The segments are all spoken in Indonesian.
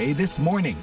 VOA This Morning.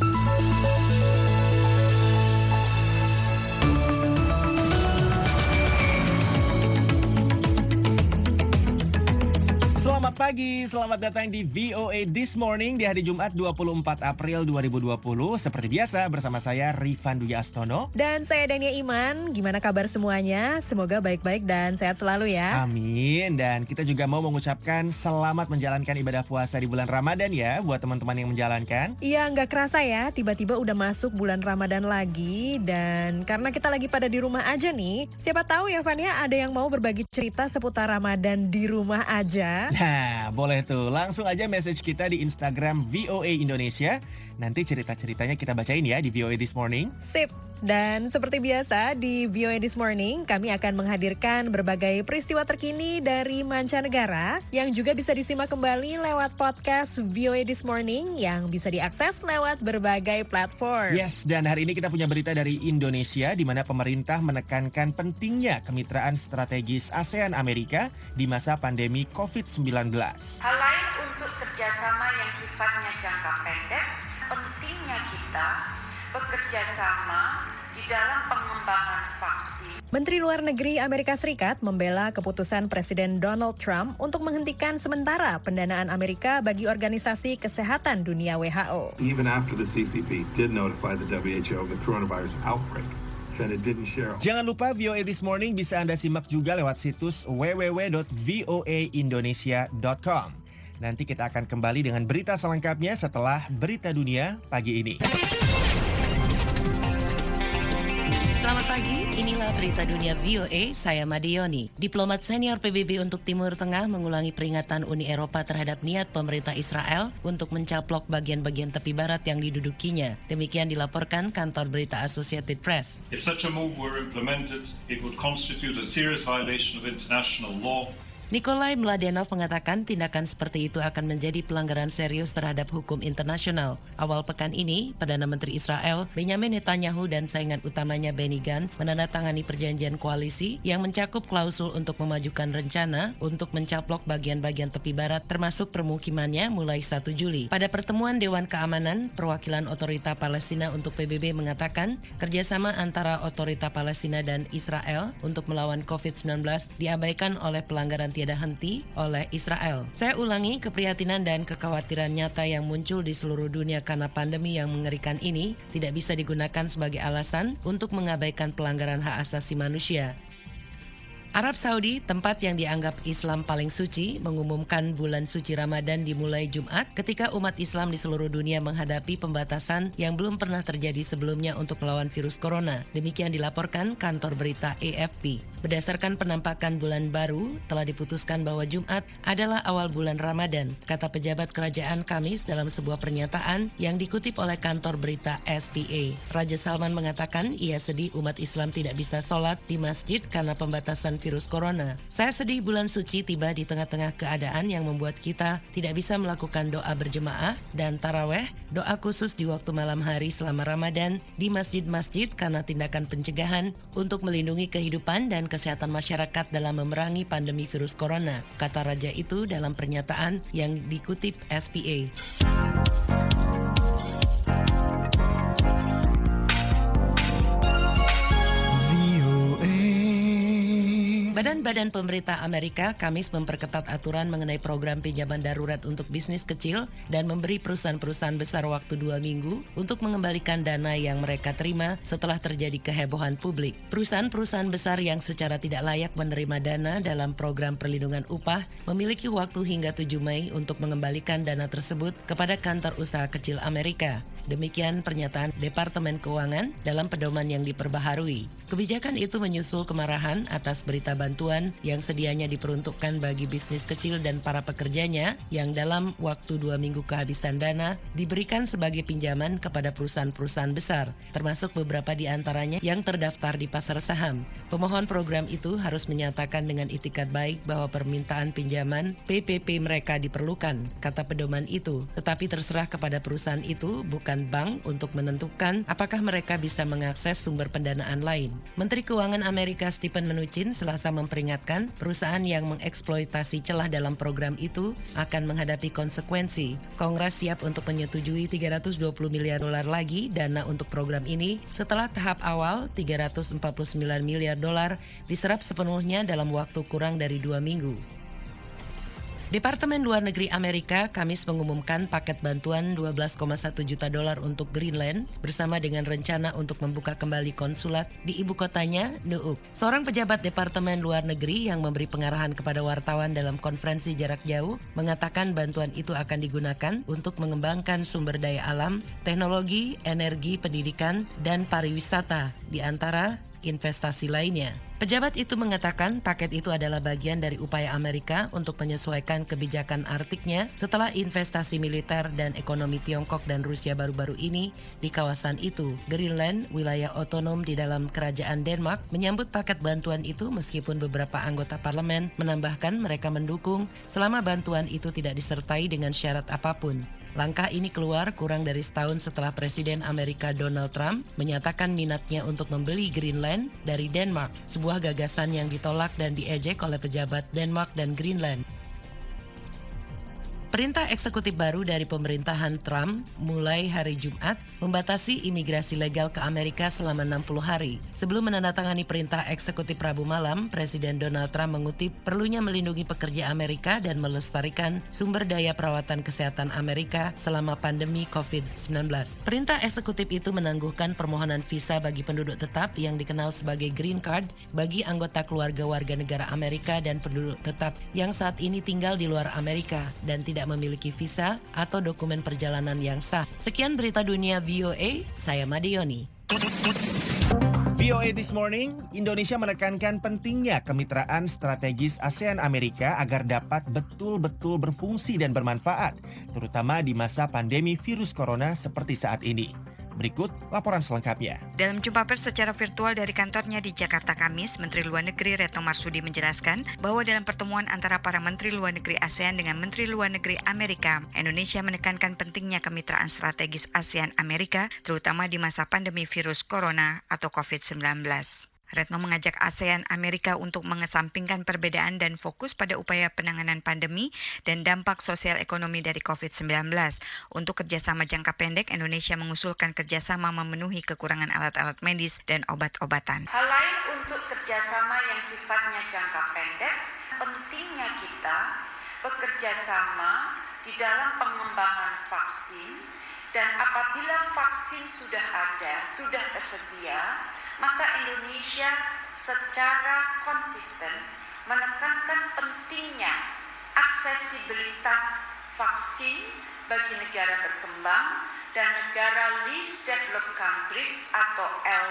Selamat pagi, selamat datang di VOA This Morning di hari Jumat 24 April 2020. Seperti biasa bersama saya Rifan Dwi Astono. Dan saya Dania Iman. Gimana kabar semuanya? Semoga baik-baik dan sehat selalu ya. Amin. Dan kita juga mau mengucapkan selamat menjalankan ibadah puasa di bulan Ramadan ya buat teman-teman yang menjalankan. Iya, nggak kerasa ya, tiba-tiba udah masuk bulan Ramadan lagi. Dan karena kita lagi pada di rumah aja nih, siapa tahu ya Van ya, ada yang mau berbagi cerita seputar Ramadan di rumah aja. Nah, boleh tuh. Langsung aja message kita di Instagram VOA Indonesia. Nanti cerita-ceritanya kita bacain ya di VOA This Morning. Sip. Dan seperti biasa di VOA This Morning, kami akan menghadirkan berbagai peristiwa terkini dari mancanegara yang juga bisa disimak kembali lewat podcast VOA This Morning yang bisa diakses lewat berbagai platform. Yes, dan hari ini kita punya berita dari Indonesia di mana pemerintah menekankan pentingnya kemitraan strategis ASEAN-Amerika di masa pandemi COVID-19. Hal lain untuk kerjasama yang sifatnya jangka pendek, pentingnya kita bekerja sama di dalam pengembangan vaksin. Menteri Luar Negeri Amerika Serikat membela keputusan Presiden Donald Trump untuk menghentikan sementara pendanaan Amerika bagi Organisasi Kesehatan Dunia WHO. Even after the CCP did notify the WHO of the coronavirus outbreak, China didn't share. Jangan lupa VOA This Morning bisa Anda simak juga lewat situs www.voaindonesia.com. Nanti kita akan kembali dengan berita selengkapnya setelah berita dunia pagi ini. Selamat pagi, inilah berita dunia VOA, saya Madioni. Diplomat senior PBB untuk Timur Tengah mengulangi peringatan Uni Eropa terhadap niat pemerintah Israel untuk mencaplok bagian-bagian tepi barat yang didudukinya. Demikian dilaporkan kantor berita Associated Press. If such a move were implemented, it would constitute a serious violation of international law. Nikolai Mladenov mengatakan tindakan seperti itu akan menjadi pelanggaran serius terhadap hukum internasional. Awal pekan ini, Perdana Menteri Israel Benjamin Netanyahu dan saingan utamanya Benny Gantz menandatangani perjanjian koalisi yang mencakup klausul untuk memajukan rencana untuk mencaplok bagian-bagian tepi barat termasuk permukimannya mulai 1 Juli. Pada pertemuan Dewan Keamanan, perwakilan Otorita Palestina untuk PBB mengatakan kerjasama antara Otorita Palestina dan Israel untuk melawan COVID-19 diabaikan oleh pelanggaran tiada henti oleh Israel. Saya ulangi, keprihatinan dan kekhawatiran nyata yang muncul di seluruh dunia karena pandemi yang mengerikan ini tidak bisa digunakan sebagai alasan untuk mengabaikan pelanggaran hak asasi manusia. Arab Saudi, tempat yang dianggap Islam paling suci, mengumumkan bulan suci Ramadan dimulai Jumat ketika umat Islam di seluruh dunia menghadapi pembatasan yang belum pernah terjadi sebelumnya untuk melawan virus corona. Demikian dilaporkan kantor berita AFP. Berdasarkan penampakan bulan baru, telah diputuskan bahwa Jumat adalah awal bulan Ramadan, kata pejabat kerajaan Kamis dalam sebuah pernyataan yang dikutip oleh kantor berita SPA. Raja Salman mengatakan ia sedih umat Islam tidak bisa sholat di masjid karena pembatasan virus corona. Saya sedih bulan suci tiba di tengah-tengah keadaan yang membuat kita tidak bisa melakukan doa berjemaah dan taraweh, doa khusus di waktu malam hari selama Ramadan di masjid-masjid karena tindakan pencegahan untuk melindungi kehidupan dan kesehatan masyarakat dalam memerangi pandemi virus corona, kata raja itu dalam pernyataan yang dikutip SPA. Badan-badan pemerintah Amerika Kamis memperketat aturan mengenai program pinjaman darurat untuk bisnis kecil dan memberi perusahaan-perusahaan besar waktu 2 minggu untuk mengembalikan dana yang mereka terima setelah terjadi kehebohan publik. Perusahaan-perusahaan besar yang secara tidak layak menerima dana dalam program perlindungan upah memiliki waktu hingga 7 Mei untuk mengembalikan dana tersebut kepada kantor usaha kecil Amerika. Demikian pernyataan Departemen Keuangan dalam pedoman yang diperbaharui. Kebijakan itu menyusul kemarahan atas berita bantuan yang sedianya diperuntukkan bagi bisnis kecil dan para pekerjanya yang dalam waktu 2 minggu kehabisan dana diberikan sebagai pinjaman kepada perusahaan-perusahaan besar, termasuk beberapa di antaranya yang terdaftar di pasar saham. Pemohon program itu harus menyatakan dengan itikat baik bahwa permintaan pinjaman PPP mereka diperlukan, kata pedoman itu, tetapi terserah kepada perusahaan itu, bukan bank, untuk menentukan apakah mereka bisa mengakses sumber pendanaan lain. Menteri Keuangan Amerika Stephen Mnuchin Selasa memperingatkan perusahaan yang mengeksploitasi celah dalam program itu akan menghadapi konsekuensi. Kongres siap untuk menyetujui $320 miliar lagi dana untuk program ini setelah tahap awal $349 miliar diserap sepenuhnya dalam waktu kurang dari 2 minggu. Departemen Luar Negeri Amerika Kamis mengumumkan paket bantuan $12,1 juta untuk Greenland bersama dengan rencana untuk membuka kembali konsulat di ibu kotanya, Nuuk. Seorang pejabat Departemen Luar Negeri yang memberi pengarahan kepada wartawan dalam konferensi jarak jauh mengatakan bantuan itu akan digunakan untuk mengembangkan sumber daya alam, teknologi, energi, pendidikan, dan pariwisata, di antara investasi lainnya. Pejabat itu mengatakan paket itu adalah bagian dari upaya Amerika untuk menyesuaikan kebijakan Arktiknya setelah investasi militer dan ekonomi Tiongkok dan Rusia baru-baru ini di kawasan itu. Greenland, wilayah otonom di dalam kerajaan Denmark, menyambut paket bantuan itu meskipun beberapa anggota parlemen menambahkan mereka mendukung selama bantuan itu tidak disertai dengan syarat apapun. Langkah ini keluar kurang dari setahun setelah Presiden Amerika Donald Trump menyatakan minatnya untuk membeli Greenland dari Denmark, sebuah gagasan yang ditolak dan diejek oleh pejabat Denmark dan Greenland. Perintah eksekutif baru dari pemerintahan Trump mulai hari Jumat membatasi imigrasi legal ke Amerika selama 60 hari. Sebelum menandatangani perintah eksekutif Rabu malam, Presiden Donald Trump mengutip perlunya melindungi pekerja Amerika dan melestarikan sumber daya perawatan kesehatan Amerika selama pandemi COVID-19. Perintah eksekutif itu menangguhkan permohonan visa bagi penduduk tetap yang dikenal sebagai Green Card bagi anggota keluarga warga negara Amerika dan penduduk tetap yang saat ini tinggal di luar Amerika dan tidak memiliki visa atau dokumen perjalanan yang sah. Sekian berita dunia VOA, saya Madioni. VOA This Morning, Indonesia menekankan pentingnya kemitraan strategis ASEAN Amerika agar dapat betul-betul berfungsi dan bermanfaat, terutama di masa pandemi virus corona seperti saat ini. Berikut laporan selengkapnya. Dalam jumpa pers secara virtual dari kantornya di Jakarta Kamis, Menteri Luar Negeri Retno Marsudi menjelaskan bahwa dalam pertemuan antara para Menteri Luar Negeri ASEAN dengan Menteri Luar Negeri Amerika, Indonesia menekankan pentingnya kemitraan strategis ASEAN-Amerika, terutama di masa pandemi virus corona atau COVID-19. Retno mengajak ASEAN Amerika untuk mengesampingkan perbedaan dan fokus pada upaya penanganan pandemi dan dampak sosial ekonomi dari COVID-19. Untuk kerjasama jangka pendek, Indonesia mengusulkan kerjasama memenuhi kekurangan alat-alat medis dan obat-obatan. Hal lain untuk kerjasama yang sifatnya jangka pendek, pentingnya kita bekerja sama di dalam pengembangan vaksin, dan apabila vaksin sudah ada, sudah tersedia, maka Indonesia secara konsisten menekankan pentingnya aksesibilitas vaksin bagi negara berkembang dan negara least developed countries atau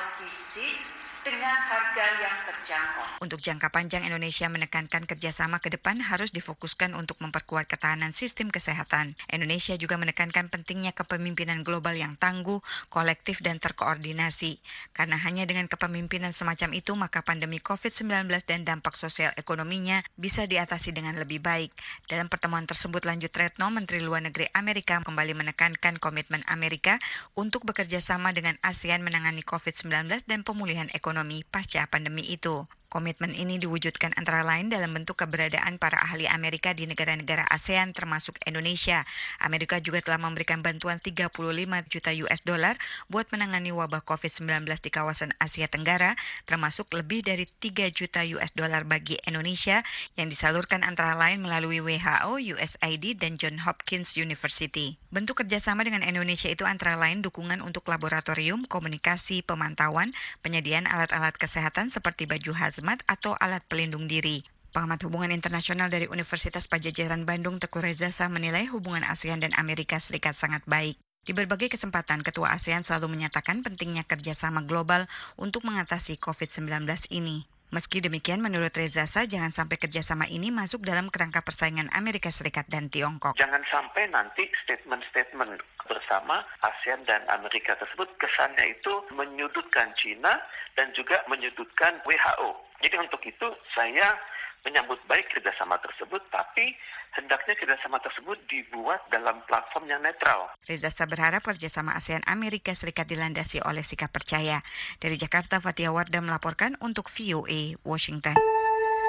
LDCs dengan harga yang terjangkau. Untuk jangka panjang, Indonesia menekankan kerjasama ke depan harus difokuskan untuk memperkuat ketahanan sistem kesehatan. Indonesia juga menekankan pentingnya kepemimpinan global yang tangguh, kolektif, dan terkoordinasi. Karena hanya dengan kepemimpinan semacam itu, maka pandemi COVID-19 dan dampak sosial ekonominya bisa diatasi dengan lebih baik. Dalam pertemuan tersebut, lanjut Retno, Menteri Luar Negeri Amerika kembali menekankan komitmen Amerika untuk bekerja sama dengan ASEAN menangani COVID-19 dan pemulihan ekonomi pasca pandemi itu. Komitmen ini diwujudkan antara lain dalam bentuk keberadaan para ahli Amerika di negara-negara ASEAN termasuk Indonesia. Amerika juga telah memberikan bantuan $35 juta buat menangani wabah COVID-19 di kawasan Asia Tenggara, termasuk lebih dari $3 juta bagi Indonesia yang disalurkan antara lain melalui WHO, USAID, dan Johns Hopkins University. Bentuk kerjasama dengan Indonesia itu antara lain dukungan untuk laboratorium, komunikasi, pemantauan, penyediaan alat-alat kesehatan seperti baju hazmat atau alat pelindung diri. Pengamat hubungan internasional dari Universitas Padjadjaran Bandung, Teguh Reza menilai hubungan ASEAN dan Amerika Serikat sangat baik. Di berbagai kesempatan, Ketua ASEAN selalu menyatakan pentingnya kerjasama global untuk mengatasi COVID-19 ini. Meski demikian, menurut Reza, jangan sampai kerjasama ini masuk dalam kerangka persaingan Amerika Serikat dan Tiongkok. Jangan sampai nanti statement-statement bersama ASEAN dan Amerika tersebut kesannya itu menyudutkan China dan juga menyudutkan WHO. Jadi untuk itu saya menyambut baik kerjasama tersebut, tapi hendaknya kerjasama tersebut dibuat dalam platform yang netral. Reza berharap kerjasama ASEAN Amerika Serikat dilandasi oleh sikap percaya. Dari Jakarta, Fatia Wardah melaporkan untuk VOA Washington.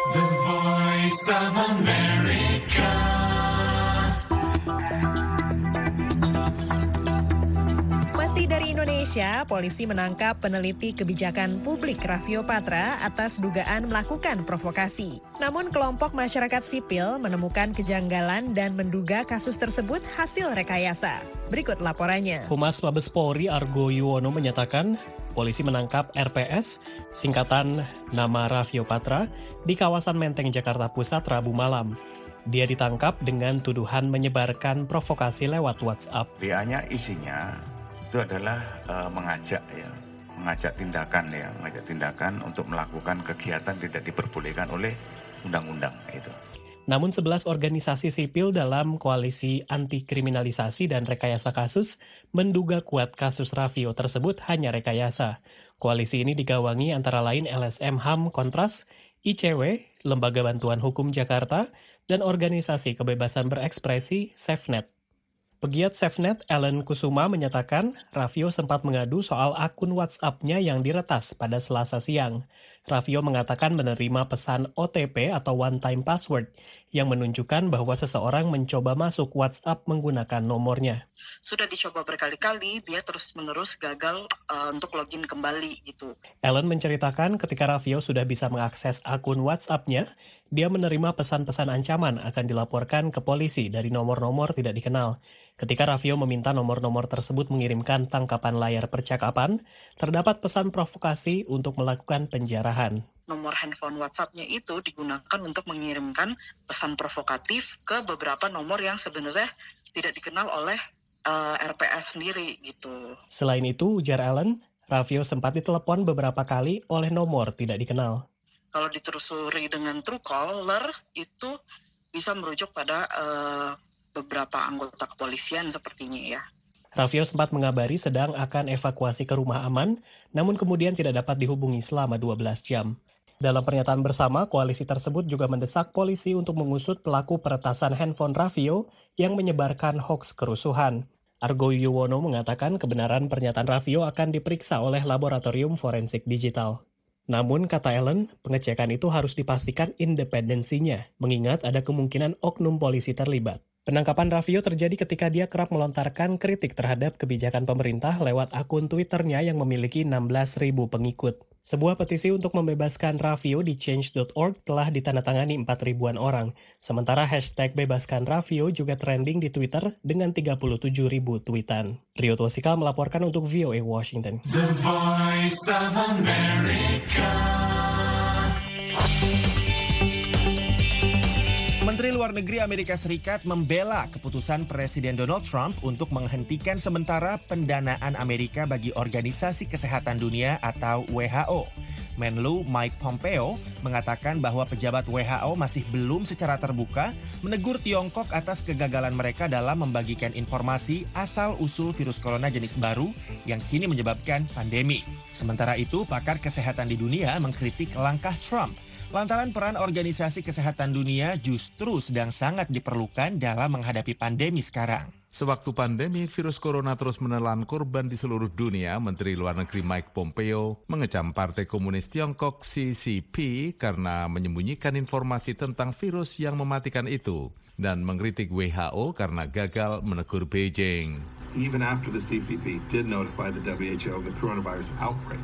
The Voice of America. Masih dari Indonesia, polisi menangkap peneliti kebijakan publik Raffio Patra atas dugaan melakukan provokasi. Namun kelompok masyarakat sipil menemukan kejanggalan dan menduga kasus tersebut hasil rekayasa. Berikut laporannya. Humas Mabes Polri Argo Yuwono menyatakan polisi menangkap RPS, singkatan nama Raffio Patra, di kawasan Menteng, Jakarta Pusat, Rabu malam. Dia ditangkap dengan tuduhan menyebarkan provokasi lewat WhatsApp. WA-nya isinya itu adalah mengajak tindakan untuk melakukan kegiatan tidak diperbolehkan oleh undang-undang itu. Namun 11 organisasi sipil dalam koalisi anti-kriminalisasi dan rekayasa kasus menduga kuat kasus Raffio tersebut hanya rekayasa. Koalisi ini digawangi antara lain LSM HAM Kontras, ICW, Lembaga Bantuan Hukum Jakarta, dan Organisasi Kebebasan Berekspresi SafeNet. Pegiat SafeNet Ellen Kusuma menyatakan Raffio sempat mengadu soal akun WhatsApp-nya yang diretas pada Selasa siang. Raffio mengatakan menerima pesan OTP atau one-time password yang menunjukkan bahwa seseorang mencoba masuk WhatsApp menggunakan nomornya. Sudah dicoba berkali-kali, dia terus-menerus gagal untuk login kembali gitu. Ellen menceritakan ketika Raffio sudah bisa mengakses akun WhatsApp-nya, dia menerima pesan-pesan ancaman akan dilaporkan ke polisi dari nomor-nomor tidak dikenal. Ketika Raffio meminta nomor-nomor tersebut mengirimkan tangkapan layar percakapan, terdapat pesan provokasi untuk melakukan penjarahan. Nomor handphone WhatsApp-nya itu digunakan untuk mengirimkan pesan provokatif ke beberapa nomor yang sebenarnya tidak dikenal oleh RPS sendiri gitu. Selain itu, ujar Ellen, Raffio sempat ditelepon beberapa kali oleh nomor tidak dikenal. Kalau ditelusuri dengan Truecaller, itu bisa merujuk pada beberapa anggota kepolisian sepertinya ya. Raffio sempat mengabari sedang akan evakuasi ke rumah aman, namun kemudian tidak dapat dihubungi selama 12 jam. Dalam pernyataan bersama, koalisi tersebut juga mendesak polisi untuk mengusut pelaku peretasan handphone Raffio yang menyebarkan hoaks kerusuhan. Argo Yuwono mengatakan kebenaran pernyataan Raffio akan diperiksa oleh Laboratorium Forensik Digital. Namun, kata Ellen, pengecekan itu harus dipastikan independensinya, mengingat ada kemungkinan oknum polisi terlibat. Penangkapan Raffio terjadi ketika dia kerap melontarkan kritik terhadap kebijakan pemerintah lewat akun Twitter-nya yang memiliki 16.000 pengikut. Sebuah petisi untuk membebaskan Raffio di change.org telah ditandatangani 4.000-an orang. Sementara hashtag bebaskan Raffio juga trending di Twitter dengan 37.000 tweetan. Rio Twasikal melaporkan untuk VOA Washington. The Voice of America. Menteri Luar Negeri Amerika Serikat membela keputusan Presiden Donald Trump untuk menghentikan sementara pendanaan Amerika bagi Organisasi Kesehatan Dunia atau WHO. Menlu Mike Pompeo mengatakan bahwa pejabat WHO masih belum secara terbuka menegur Tiongkok atas kegagalan mereka dalam membagikan informasi asal-usul virus corona jenis baru yang kini menyebabkan pandemi. Sementara itu, pakar kesehatan di dunia mengkritik langkah Trump lantaran peran Organisasi Kesehatan Dunia justru sedang sangat diperlukan dalam menghadapi pandemi sekarang. Sewaktu pandemi virus corona terus menelan korban di seluruh dunia, Menteri Luar Negeri Mike Pompeo mengecam Partai Komunis Tiongkok CCP karena menyembunyikan informasi tentang virus yang mematikan itu dan mengkritik WHO karena gagal menegur Beijing. Even after the CCP did notify the WHO of the coronavirus outbreak,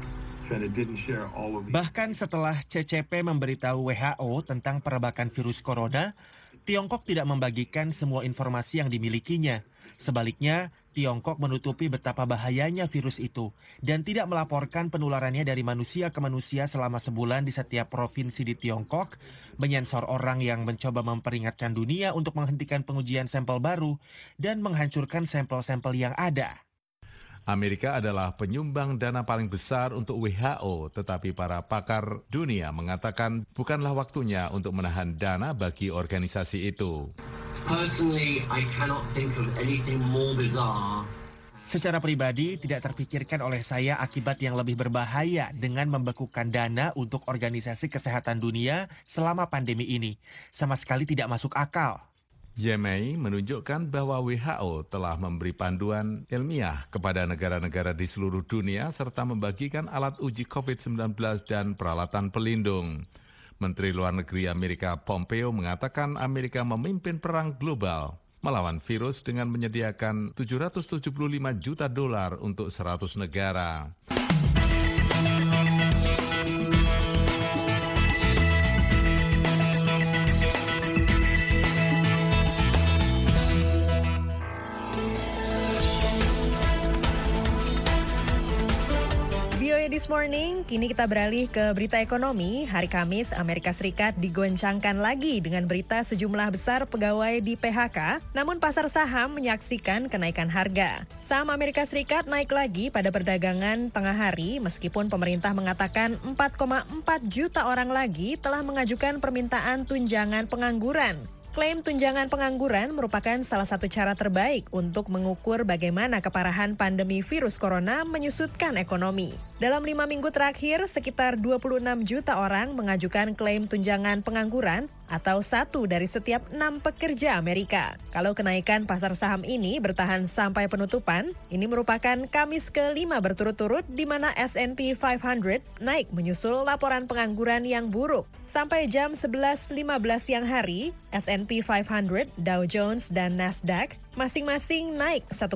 bahkan setelah CCP memberitahu WHO tentang perebakan virus corona, Tiongkok tidak membagikan semua informasi yang dimilikinya. Sebaliknya, Tiongkok menutupi betapa bahayanya virus itu dan tidak melaporkan penularannya dari manusia ke manusia selama sebulan di setiap provinsi di Tiongkok, menyensor orang yang mencoba memperingatkan dunia untuk menghentikan pengujian sampel baru, dan menghancurkan sampel-sampel yang ada. Amerika adalah penyumbang dana paling besar untuk WHO, tetapi para pakar dunia mengatakan bukanlah waktunya untuk menahan dana bagi organisasi itu. Personally, I cannot think of anything more bizarre. Secara pribadi, tidak terpikirkan oleh saya akibat yang lebih berbahaya dengan membekukan dana untuk Organisasi Kesehatan Dunia selama pandemi ini. Sama sekali tidak masuk akal. Yemei menunjukkan bahwa WHO telah memberi panduan ilmiah kepada negara-negara di seluruh dunia serta membagikan alat uji COVID-19 dan peralatan pelindung. Menteri Luar Negeri Amerika Pompeo mengatakan Amerika memimpin perang global melawan virus dengan menyediakan $775 juta untuk 100 negara. This Morning, kini kita beralih ke berita ekonomi. Hari Kamis, Amerika Serikat digoncangkan lagi dengan berita sejumlah besar pegawai di PHK, namun pasar saham menyaksikan kenaikan harga. Saham Amerika Serikat naik lagi pada perdagangan tengah hari, meskipun pemerintah mengatakan 4,4 juta orang lagi telah mengajukan permintaan tunjangan pengangguran. Klaim tunjangan pengangguran merupakan salah satu cara terbaik untuk mengukur bagaimana keparahan pandemi virus corona menyusutkan ekonomi. Dalam 5 minggu terakhir, sekitar 26 juta orang mengajukan klaim tunjangan pengangguran atau 1 dari setiap 6 pekerja Amerika. Kalau kenaikan pasar saham ini bertahan sampai penutupan, ini merupakan Kamis ke-5 berturut-turut di mana S&P 500 naik menyusul laporan pengangguran yang buruk. Sampai jam 11.15 siang hari, S&P 500, Dow Jones, dan Nasdaq masing-masing naik 1,4%.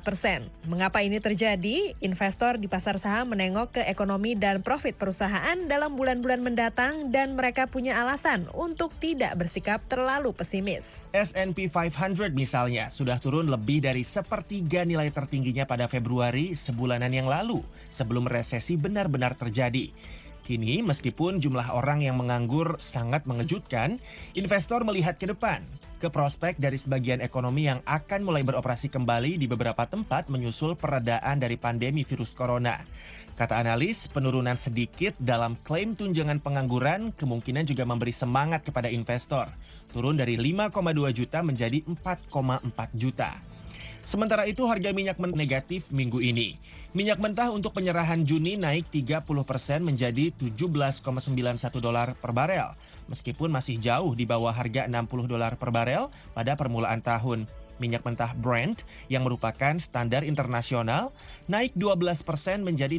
Mengapa ini terjadi? Investor di pasar saham menengok ke ekonomi dan profit perusahaan dalam bulan-bulan mendatang dan mereka punya alasan untuk tidak bersikap terlalu pesimis. S&P 500 misalnya sudah turun lebih dari sepertiga nilai tertingginya pada Februari sebulanan yang lalu sebelum resesi benar-benar terjadi. Kini meskipun jumlah orang yang menganggur sangat mengejutkan, investor melihat ke depan, ke prospek dari sebagian ekonomi yang akan mulai beroperasi kembali di beberapa tempat menyusul peredaan dari pandemi virus corona. Kata analis, penurunan sedikit dalam klaim tunjangan pengangguran kemungkinan juga memberi semangat kepada investor, turun dari 5,2 juta menjadi 4,4 juta. Sementara itu harga minyak mentah negatif minggu ini. Minyak mentah untuk penyerahan Juni naik 30% menjadi $17,91 per barel. Meskipun masih jauh di bawah harga $60 per barel pada permulaan tahun. Minyak mentah Brent yang merupakan standar internasional naik 12% menjadi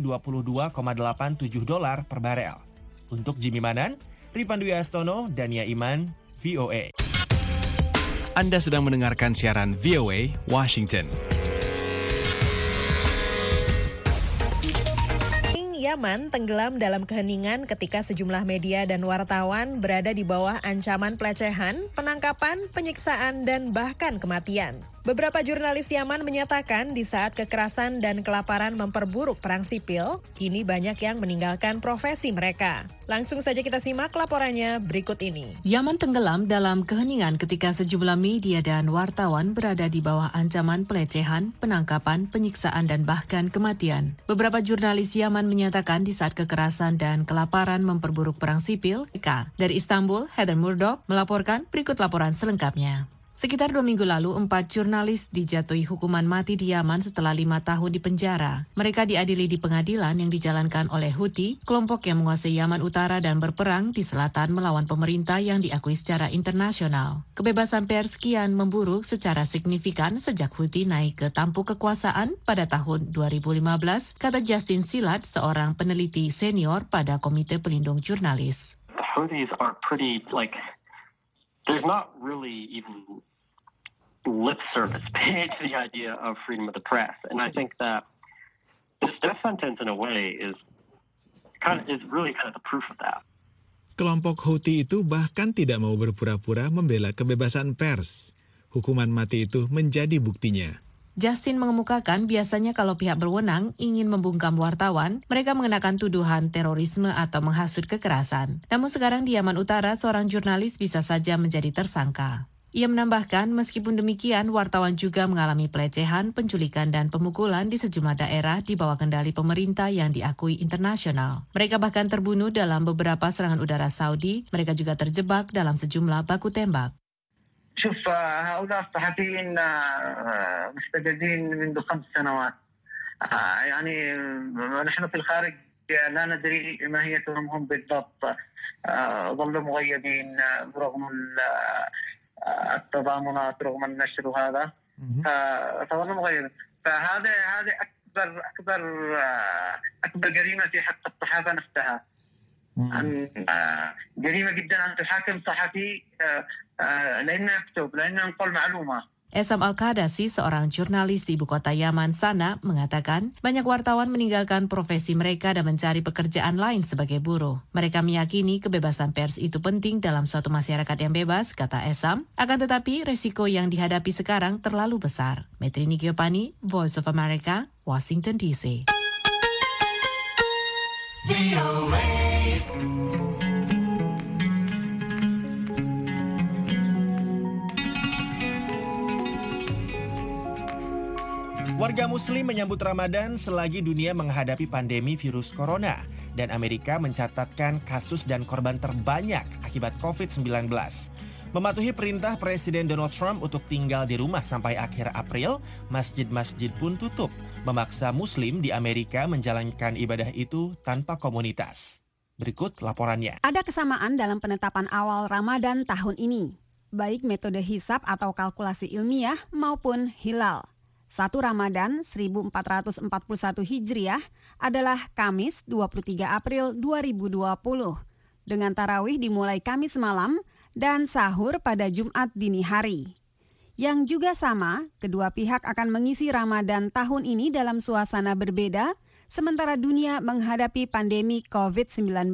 $22,87 per barel. Untuk Jimmy Manan, Rifan Dwi Astono, Dania Iman, VOA. Anda sedang mendengarkan siaran VOA Washington. Yaman tenggelam dalam keheningan ketika sejumlah media dan wartawan berada di bawah ancaman pelecehan, penangkapan, penyiksaan, dan bahkan kematian. Beberapa jurnalis Yaman menyatakan di saat kekerasan dan kelaparan memperburuk perang sipil, kini banyak yang meninggalkan profesi mereka. Langsung saja kita simak laporannya berikut ini. Yaman tenggelam dalam keheningan ketika sejumlah media dan wartawan berada di bawah ancaman pelecehan, penangkapan, penyiksaan, dan bahkan kematian. Beberapa jurnalis Yaman menyatakan di saat kekerasan dan kelaparan memperburuk perang sipil, dari Istanbul, Heather Murdoch melaporkan berikut laporan selengkapnya. Sekitar 2 minggu lalu, 4 jurnalis dijatuhi hukuman mati di Yaman setelah 5 tahun di penjara. Mereka diadili di pengadilan yang dijalankan oleh Houthi, kelompok yang menguasai Yaman Utara dan berperang di selatan melawan pemerintah yang diakui secara internasional. Kebebasan pers kian memburuk secara signifikan sejak Houthi naik ke tampuk kekuasaan pada tahun 2015, kata Justin Silat, seorang peneliti senior pada Komite Pelindung Jurnalis. The Houthis are pretty, there's not really even lip service paid to the idea of freedom of the press. And I think that this death sentence in a way is really the proof of that. Kelompok Houthi itu bahkan tidak mau berpura-pura membela kebebasan pers. Hukuman mati itu menjadi buktinya. Justin mengemukakan biasanya kalau pihak berwenang ingin membungkam wartawan, mereka mengenakan tuduhan terorisme atau menghasut kekerasan. Namun sekarang di Yaman Utara, seorang jurnalis bisa saja menjadi tersangka. Ia menambahkan, meskipun demikian, wartawan juga mengalami pelecehan, penculikan, dan pemukulan di sejumlah daerah di bawah kendali pemerintah yang diakui internasional. Mereka bahkan terbunuh dalam beberapa serangan udara Saudi. Mereka juga terjebak dalam sejumlah baku tembak. شوف هؤلاء الصحفيين مستجدين منذ 5 سنوات يعني نحن في الخارج لا ندري ما هي تهمهم بالضبط ظلوا مغيبين رغم التضامنات رغم النشر هذا فظلوا مغيبين فهذا اكبر جريمه في حق الصحافه نفسها. جريمة جدا أن تحاكم صحفي لأنه يكتب لأنه ينقل معلومة. Esam Al-Qadasi, seorang jurnalis di ibu kota Yaman sana, mengatakan banyak wartawan meninggalkan profesi mereka dan mencari pekerjaan lain sebagai buruh. Mereka meyakini kebebasan pers itu penting dalam suatu masyarakat yang bebas, kata Esam. Akan tetapi, resiko yang dihadapi sekarang terlalu besar. Metrini Giopani, Voice of America, Washington DC. Warga Muslim menyambut Ramadan selagi dunia menghadapi pandemi virus corona dan Amerika mencatatkan kasus dan korban terbanyak akibat COVID-19. Mematuhi perintah Presiden Donald Trump untuk tinggal di rumah sampai akhir April, masjid-masjid pun tutup, memaksa Muslim di Amerika menjalankan ibadah itu tanpa komunitas. Berikut laporannya. Ada kesamaan dalam penetapan awal Ramadan tahun ini, baik metode hisab atau kalkulasi ilmiah maupun hilal. 1 Ramadan 1441 Hijriah adalah Kamis 23 April 2020 dengan tarawih dimulai Kamis malam dan sahur pada Jumat dini hari. Yang juga sama, kedua pihak akan mengisi Ramadan tahun ini dalam suasana berbeda sementara dunia menghadapi pandemi COVID-19.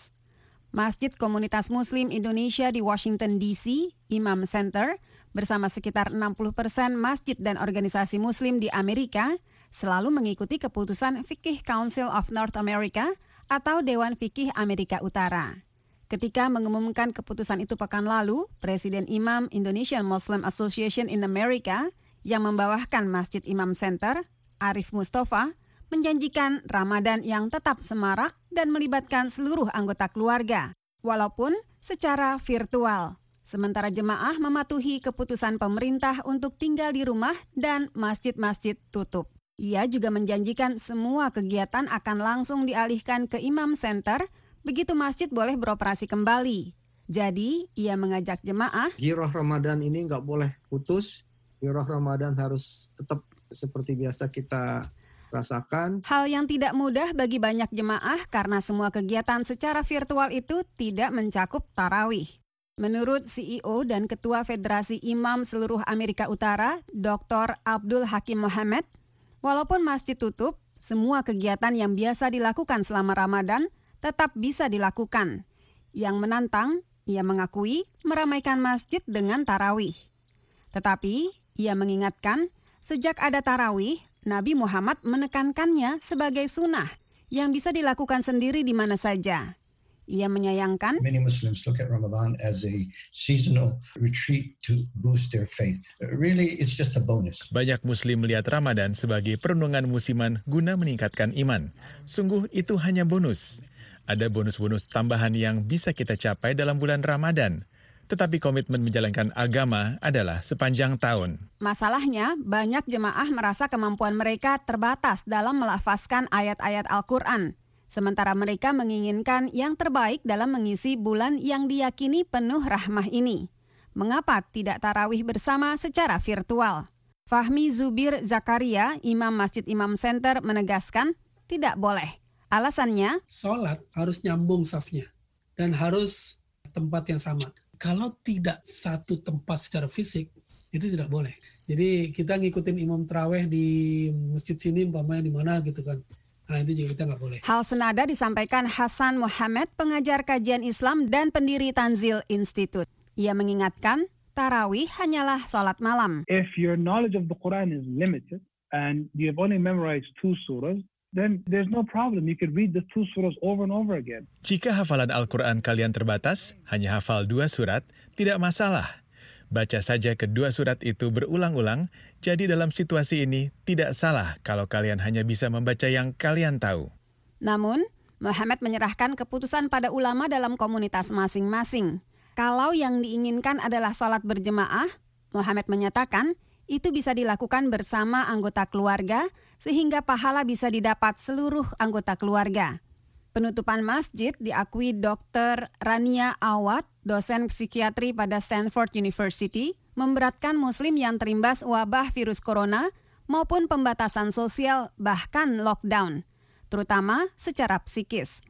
Masjid Komunitas Muslim Indonesia di Washington DC, Imam Center, bersama sekitar 60% masjid dan organisasi muslim di Amerika selalu mengikuti keputusan Fiqh Council of North America atau Dewan Fikih Amerika Utara. Ketika mengumumkan keputusan itu pekan lalu, Presiden Imam Indonesian Muslim Association in America yang membawahkan Masjid Imam Center, Arif Mustafa, menjanjikan Ramadan yang tetap semarak dan melibatkan seluruh anggota keluarga, walaupun secara virtual. Sementara jemaah mematuhi keputusan pemerintah untuk tinggal di rumah dan masjid-masjid tutup. Ia juga menjanjikan semua kegiatan akan langsung dialihkan ke Imam Center, begitu masjid boleh beroperasi kembali. Jadi, ia mengajak jemaah, Giroh Ramadan ini nggak boleh putus, Giroh Ramadan harus tetap seperti biasa kita rasakan. Hal yang tidak mudah bagi banyak jemaah karena semua kegiatan secara virtual itu tidak mencakup tarawih. Menurut CEO dan Ketua Federasi Imam Seluruh Amerika Utara, Dr. Abdul Hakim Mohammed, walaupun masjid tutup, semua kegiatan yang biasa dilakukan selama Ramadan tetap bisa dilakukan. Yang menantang, ia mengakui meramaikan masjid dengan tarawih. Tetapi, ia mengingatkan, sejak ada tarawih, Nabi Muhammad menekankannya sebagai sunnah yang bisa dilakukan sendiri di mana saja. Ia menyayangkan, Many Muslims look at Ramadan as a seasonal retreat to boost their faith. Really, it's just a bonus. Banyak Muslim melihat Ramadan sebagai perenungan musiman guna meningkatkan iman. Sungguh itu hanya bonus. Ada bonus-bonus tambahan yang bisa kita capai dalam bulan Ramadan. Tetapi komitmen menjalankan agama adalah sepanjang tahun. Masalahnya, banyak jemaah merasa kemampuan mereka terbatas dalam melafazkan ayat-ayat Al-Quran. Sementara mereka menginginkan yang terbaik dalam mengisi bulan yang diyakini penuh rahmah ini. Mengapa tidak tarawih bersama secara virtual? Fahmi Zubir Zakaria, Imam Masjid Imam Center, menegaskan tidak boleh. Alasannya, sholat harus nyambung safnya dan harus tempat yang sama. Kalau tidak satu tempat secara fisik, itu tidak boleh. Jadi kita ngikutin imam tarawih di masjid sini, umpamanya di mana gitu kan. Nah, itu juga kita nggak boleh. Hal senada disampaikan Hasan Muhammad, pengajar kajian Islam dan pendiri Tanzil Institute. Ia mengingatkan, tarawih hanyalah sholat malam. If your knowledge of the Quran is limited and you have only memorized 2 surahs, then there's no problem. You can read the 2 surahs over and over again. Jika hafalan Al-Quran kalian terbatas, hanya hafal 2 surat, tidak masalah. Baca saja kedua surat itu berulang-ulang, jadi dalam situasi ini tidak salah kalau kalian hanya bisa membaca yang kalian tahu. Namun, Muhammad menyerahkan keputusan pada ulama dalam komunitas masing-masing. Kalau yang diinginkan adalah salat berjemaah, Muhammad menyatakan itu bisa dilakukan bersama anggota keluarga sehingga pahala bisa didapat seluruh anggota keluarga. Penutupan masjid diakui Dr. Rania Awad, dosen psikiatri pada Stanford University, memberatkan Muslim yang terimbas wabah virus corona maupun pembatasan sosial bahkan lockdown, terutama secara psikis.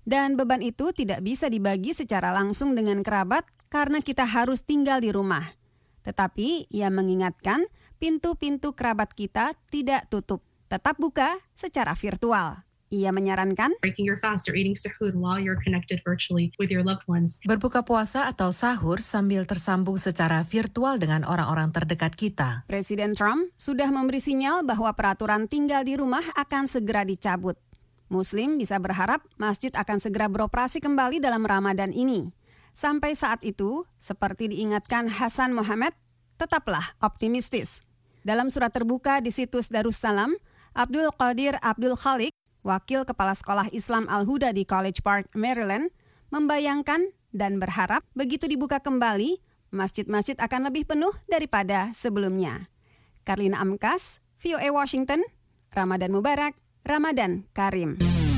Dan beban itu tidak bisa dibagi secara langsung dengan kerabat karena kita harus tinggal di rumah. Tetapi ia mengingatkan pintu-pintu kerabat kita tidak tutup, tetap buka secara virtual. Ia menyarankan breaking your fast or eating sahur while you're connected virtually with your loved ones. Berbuka puasa atau sahur sambil tersambung secara virtual dengan orang-orang terdekat kita. Presiden Trump sudah memberi sinyal bahwa peraturan tinggal di rumah akan segera dicabut. Muslim bisa berharap masjid akan segera beroperasi kembali dalam Ramadan ini. Sampai saat itu, seperti diingatkan Hasan Mohammed, tetaplah optimistis. Dalam surat terbuka di situs Darussalam, Abdul Qadir Abdul Khalik, Wakil Kepala Sekolah Islam Al-Huda di College Park, Maryland, membayangkan dan berharap begitu dibuka kembali, masjid-masjid akan lebih penuh daripada sebelumnya. Karlina Amkas, VOA Washington, Ramadan Mubarak, Ramadan Karim.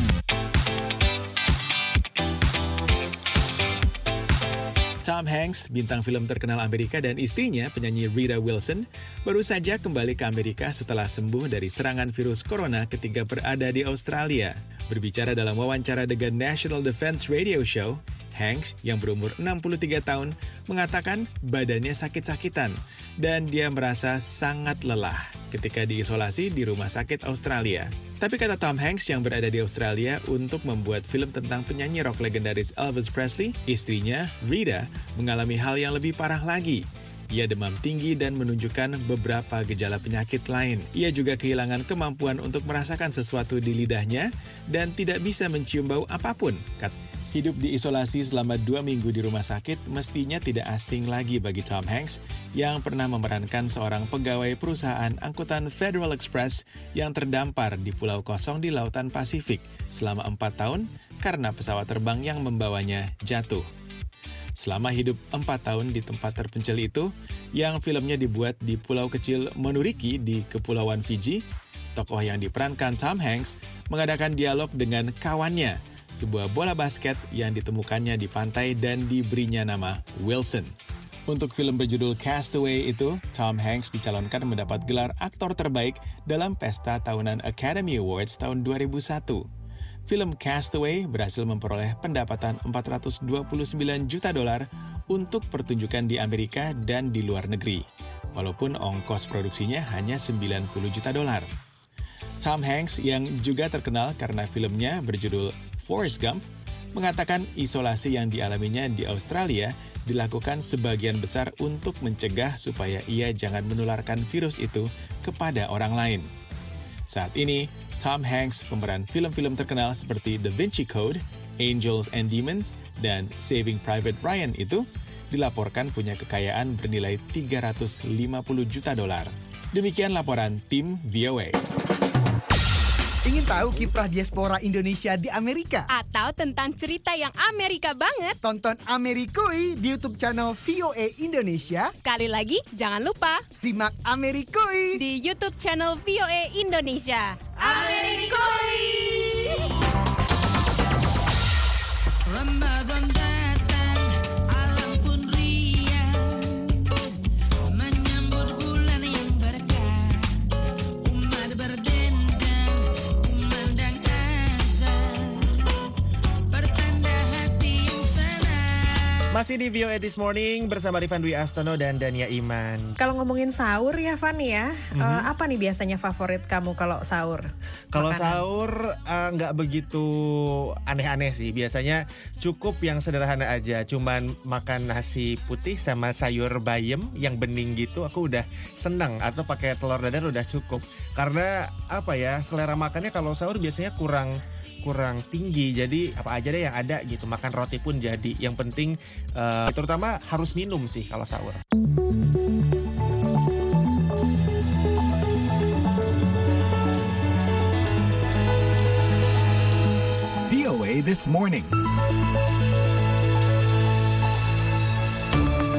Tom Hanks, bintang film terkenal Amerika, dan istrinya, penyanyi Rita Wilson, baru saja kembali ke Amerika setelah sembuh dari serangan virus corona ketika berada di Australia. Berbicara dalam wawancara dengan National Defense Radio Show, Hanks, yang berumur 63 tahun, mengatakan badannya sakit-sakitan dan dia merasa sangat lelah ketika diisolasi di rumah sakit Australia. Tapi kata Tom Hanks yang berada di Australia untuk membuat film tentang penyanyi rock legendaris Elvis Presley, istrinya, Rita, mengalami hal yang lebih parah lagi. Ia demam tinggi dan menunjukkan beberapa gejala penyakit lain. Ia juga kehilangan kemampuan untuk merasakan sesuatu di lidahnya dan tidak bisa mencium bau apapun. Hidup diisolasi selama 2 minggu di rumah sakit mestinya tidak asing lagi bagi Tom Hanks yang pernah memerankan seorang pegawai perusahaan angkutan Federal Express yang terdampar di pulau kosong di Lautan Pasifik selama 4 tahun karena pesawat terbang yang membawanya jatuh. Selama hidup 4 tahun di tempat terpencil itu, yang filmnya dibuat di pulau kecil Monuriki di Kepulauan Fiji, tokoh yang diperankan Tom Hanks mengadakan dialog dengan kawannya, sebuah bola basket yang ditemukannya di pantai dan diberinya nama Wilson. Untuk film berjudul Castaway itu, Tom Hanks dicalonkan mendapat gelar aktor terbaik dalam pesta tahunan Academy Awards tahun 2001. Film Castaway berhasil memperoleh pendapatan $429 juta untuk pertunjukan di Amerika dan di luar negeri, walaupun ongkos produksinya hanya $90 juta. Tom Hanks, yang juga terkenal karena filmnya berjudul Forrest Gump, mengatakan isolasi yang dialaminya di Australia dilakukan sebagian besar untuk mencegah supaya ia jangan menularkan virus itu kepada orang lain. Saat ini, Tom Hanks, pemeran film-film terkenal seperti The Vinci Code, Angels and Demons, dan Saving Private Ryan itu dilaporkan punya kekayaan bernilai $350 juta. Demikian laporan tim VOA. Ingin tahu kiprah diaspora Indonesia di Amerika? Atau tentang cerita yang Amerika banget? Tonton Amerikui di YouTube channel VOA Indonesia. Sekali lagi, jangan lupa simak Amerikui di YouTube channel VOA Indonesia. Amerikui! Ramadan datang, alam pun riang, menyambut bulan yang berkah, umat berdendang, kumandang azan, pertanda hati yang senang. Masih di VOA This Morning bersama Rifan Dwi Astono dan Dania Iman. Kalau ngomongin sahur ya Van ya, apa nih biasanya favorit kamu kalau sahur? Kalau sahur nggak begitu aneh-aneh sih. Biasanya cukup yang sederhana aja. Cuman makan nasi putih sama sayur bayam yang bening gitu, aku udah seneng. Atau pakai telur dadar udah cukup. Karena apa ya, selera makannya kalau sahur biasanya kurang tinggi. Jadi apa aja deh yang ada gitu. Makan roti pun jadi. Yang penting terutama harus minum sih kalau sahur. VOA This Morning.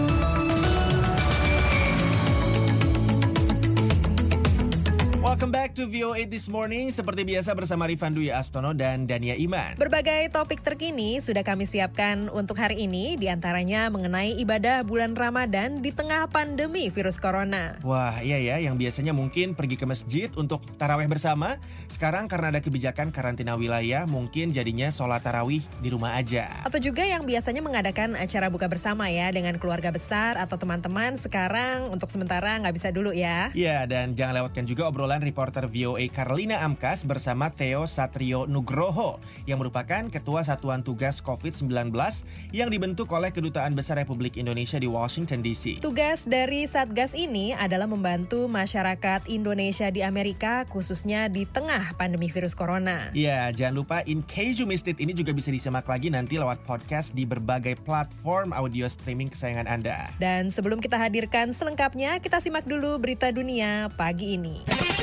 Welcome back back to VOA This Morning. Seperti biasa bersama Rifan Dwi Astono dan Dania Iman. Berbagai topik terkini sudah kami siapkan untuk hari ini. Di antaranya mengenai ibadah bulan Ramadan di tengah pandemi virus corona. Wah iya ya, yang biasanya mungkin pergi ke masjid untuk tarawih bersama. Sekarang karena ada kebijakan karantina wilayah, mungkin jadinya sholat tarawih di rumah aja. Atau juga yang biasanya mengadakan acara buka bersama ya dengan keluarga besar atau teman-teman. Sekarang untuk sementara nggak bisa dulu ya. Ya, dan jangan lewatkan juga obrolan reporter VOA Karlina Amkas bersama Theo Satrio Nugroho yang merupakan Ketua Satuan Tugas COVID-19 yang dibentuk oleh Kedutaan Besar Republik Indonesia di Washington DC. Tugas dari Satgas ini adalah membantu masyarakat Indonesia di Amerika khususnya di tengah pandemi virus corona. Ya, jangan lupa In Case You Missed It ini juga bisa disimak lagi nanti lewat podcast di berbagai platform audio streaming kesayangan Anda. Dan sebelum kita hadirkan selengkapnya, kita simak dulu berita dunia pagi ini.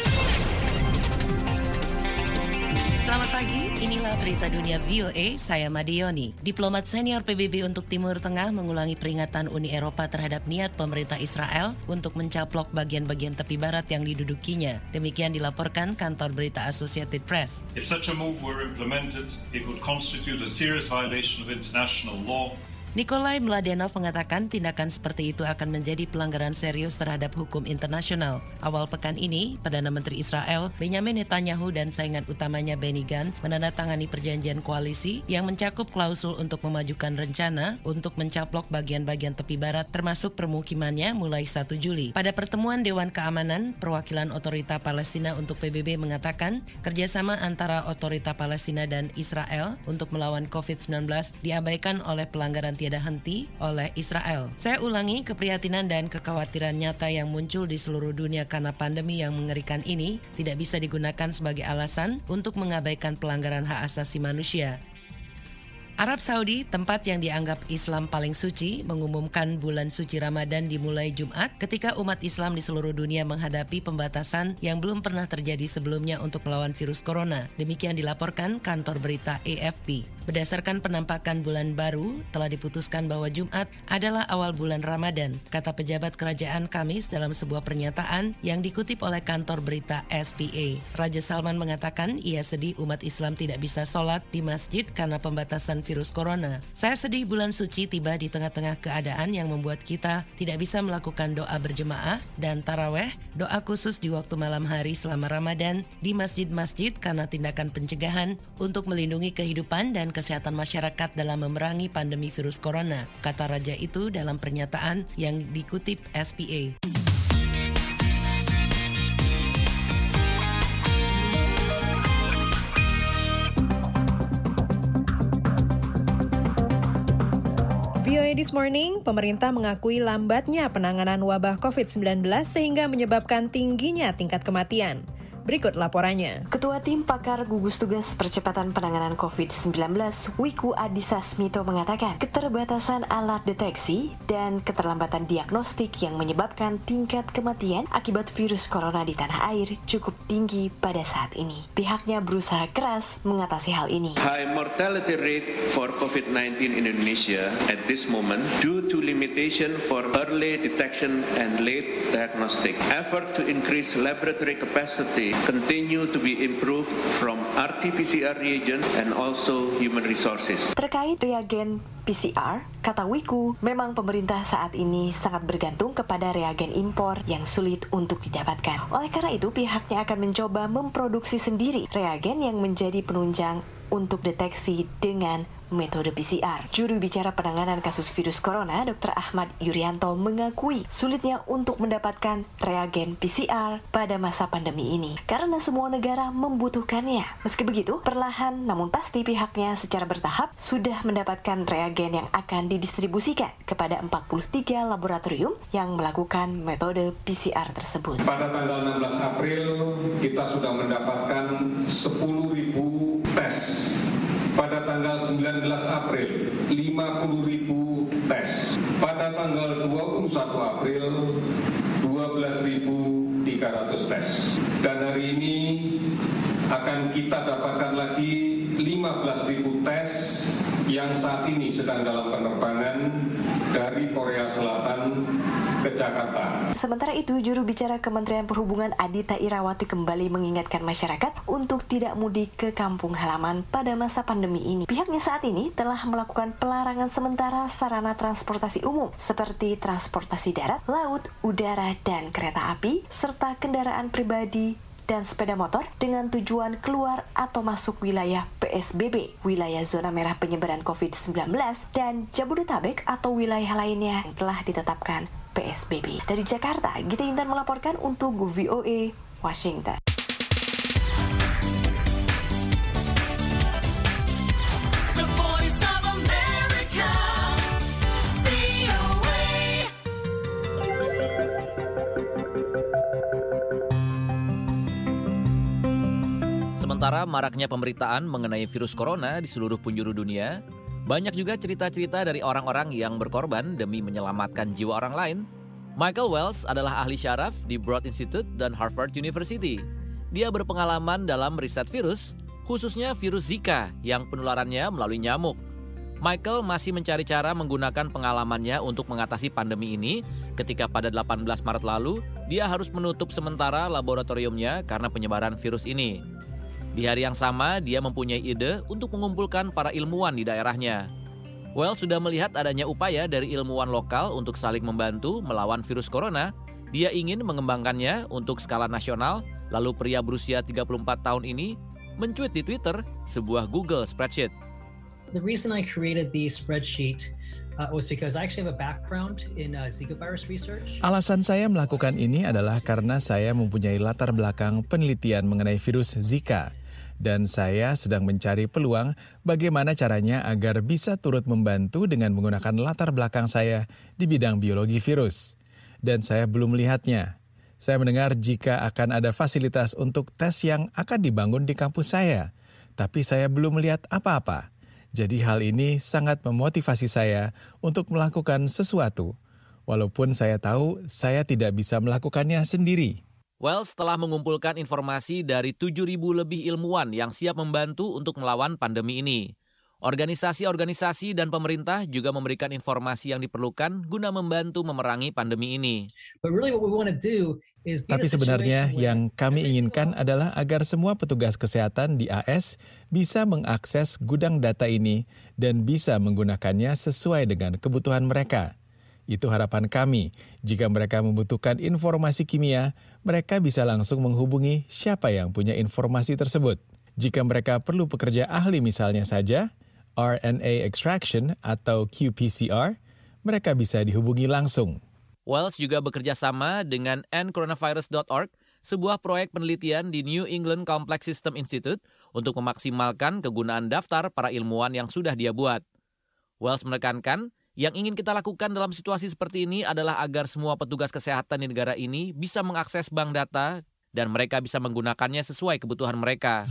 Selamat pagi, inilah berita dunia VOA, saya Madioni. Diplomat senior PBB untuk Timur Tengah mengulangi peringatan Uni Eropa terhadap niat pemerintah Israel untuk mencaplok bagian-bagian tepi barat yang didudukinya. Demikian dilaporkan kantor berita Associated Press. If such a move were implemented, it would constitute a serious violation of international law. Nikolai Mladenov mengatakan tindakan seperti itu akan menjadi pelanggaran serius terhadap hukum internasional. Awal pekan ini, Perdana Menteri Israel Benjamin Netanyahu dan saingan utamanya Benny Gantz menandatangani perjanjian koalisi yang mencakup klausul untuk memajukan rencana untuk mencaplok bagian-bagian tepi barat termasuk permukimannya mulai 1 Juli. Pada pertemuan Dewan Keamanan, perwakilan Otorita Palestina untuk PBB mengatakan kerjasama antara Otorita Palestina dan Israel untuk melawan COVID-19 diabaikan oleh pelanggaran tiada henti oleh Israel. Saya ulangi, keprihatinan dan kekhawatiran nyata yang muncul di seluruh dunia karena pandemi yang mengerikan ini tidak bisa digunakan sebagai alasan untuk mengabaikan pelanggaran hak asasi manusia. Arab Saudi, tempat yang dianggap Islam paling suci, mengumumkan bulan suci Ramadan dimulai Jumat ketika umat Islam di seluruh dunia menghadapi pembatasan yang belum pernah terjadi sebelumnya untuk melawan virus corona. Demikian dilaporkan kantor berita AFP. Berdasarkan penampakan bulan baru, telah diputuskan bahwa Jumat adalah awal bulan Ramadan, kata pejabat kerajaan Kamis dalam sebuah pernyataan yang dikutip oleh kantor berita SPA. Raja Salman mengatakan ia sedih umat Islam tidak bisa sholat di masjid karena pembatasan virus corona. Saya sedih bulan suci tiba di tengah-tengah keadaan yang membuat kita tidak bisa melakukan doa berjemaah dan taraweh, doa khusus di waktu malam hari selama Ramadan di masjid-masjid karena tindakan pencegahan untuk melindungi kehidupan dan kesehatan masyarakat dalam memerangi pandemi virus corona, kata raja itu dalam pernyataan yang dikutip SPA. VOA This Morning, pemerintah mengakui lambatnya penanganan wabah COVID-19 sehingga menyebabkan tingginya tingkat kematian. Berikut laporannya. Ketua Tim Pakar Gugus Tugas Percepatan Penanganan COVID-19, Wiku Adhisa Smito mengatakan keterbatasan alat deteksi dan keterlambatan diagnostik yang menyebabkan tingkat kematian akibat virus corona di tanah air cukup tinggi pada saat ini. Pihaknya berusaha keras mengatasi hal ini. High mortality rate for COVID-19 in Indonesia at this moment due to limitation for early detection and late diagnostic. Effort to increase laboratory capacity continue to be improved from RT-PCR reagent and also human resources. Terkait reagen PCR, kata Wiku, memang pemerintah saat ini sangat bergantung kepada reagen impor yang sulit untuk didapatkan. Oleh karena itu, pihaknya akan mencoba memproduksi sendiri reagen yang menjadi penunjang untuk deteksi dengan metode PCR. Juru bicara penanganan kasus virus corona, Dr. Ahmad Yuryanto, mengakui sulitnya untuk mendapatkan reagen PCR pada masa pandemi ini karena semua negara membutuhkannya. Meski begitu, perlahan namun pasti pihaknya secara bertahap sudah mendapatkan reagen yang akan didistribusikan kepada 43 laboratorium yang melakukan metode PCR tersebut. Pada tanggal 16 April, kita sudah mendapatkan 10.000 tes. Pada tanggal 19 April, 50.000 tes. Pada tanggal 21 April, 12.300 tes. Dan hari ini akan kita dapatkan lagi 15.000 tes yang saat ini sedang dalam penerbangan dari Korea Selatan ke ke Jakarta. Sementara itu, juru bicara Kementerian Perhubungan Adita Irawati kembali mengingatkan masyarakat untuk tidak mudik ke kampung halaman pada masa pandemi ini. Pihaknya saat ini telah melakukan pelarangan sementara sarana transportasi umum seperti transportasi darat, laut, udara, dan kereta api, serta kendaraan pribadi dan sepeda motor dengan tujuan keluar atau masuk wilayah PSBB, wilayah zona merah penyebaran COVID-19, dan Jabodetabek atau wilayah lainnya yang telah ditetapkan PSBB. Dari Jakarta, Gita Intan melaporkan untuk VOA Washington. Sementara maraknya pemberitaan mengenai virus corona di seluruh penjuru dunia, banyak juga cerita-cerita dari orang-orang yang berkorban demi menyelamatkan jiwa orang lain. Michael Wells adalah ahli syaraf di Broad Institute dan Harvard University. Dia berpengalaman dalam riset virus, khususnya virus Zika yang penularannya melalui nyamuk. Michael masih mencari cara menggunakan pengalamannya untuk mengatasi pandemi ini ketika pada 18 Maret lalu dia harus menutup sementara laboratoriumnya karena penyebaran virus ini. Di hari yang sama, dia mempunyai ide untuk mengumpulkan para ilmuwan di daerahnya. Wells sudah melihat adanya upaya dari ilmuwan lokal untuk saling membantu melawan virus corona. Dia ingin mengembangkannya untuk skala nasional, lalu pria berusia 34 tahun ini mencuit di Twitter sebuah Google Spreadsheet. The reason I created the spreadsheet was because I actually have a background in Zika virus research. Alasan saya melakukan ini adalah karena saya mempunyai latar belakang penelitian mengenai virus Zika. Dan saya sedang mencari peluang bagaimana caranya agar bisa turut membantu dengan menggunakan latar belakang saya di bidang biologi virus. Dan saya belum melihatnya. Saya mendengar jika akan ada fasilitas untuk tes yang akan dibangun di kampus saya. Tapi saya belum melihat apa-apa. Jadi hal ini sangat memotivasi saya untuk melakukan sesuatu. Walaupun saya tahu saya tidak bisa melakukannya sendiri. Wells telah mengumpulkan informasi dari 7.000 lebih ilmuwan yang siap membantu untuk melawan pandemi ini. Organisasi-organisasi dan pemerintah juga memberikan informasi yang diperlukan guna membantu memerangi pandemi ini. Tapi sebenarnya yang kami inginkan adalah agar semua petugas kesehatan di AS bisa mengakses gudang data ini dan bisa menggunakannya sesuai dengan kebutuhan mereka. Itu harapan kami. Jika mereka membutuhkan informasi kimia, mereka bisa langsung menghubungi siapa yang punya informasi tersebut. Jika mereka perlu pekerja ahli misalnya saja, RNA extraction atau qPCR, mereka bisa dihubungi langsung. Wells juga bekerja sama dengan endcoronavirus.org, sebuah proyek penelitian di New England Complex System Institute untuk memaksimalkan kegunaan daftar para ilmuwan yang sudah dia buat. Wells menekankan, yang ingin kita lakukan dalam situasi seperti ini adalah agar semua petugas kesehatan di negara ini bisa mengakses bank data dan mereka bisa menggunakannya sesuai kebutuhan mereka.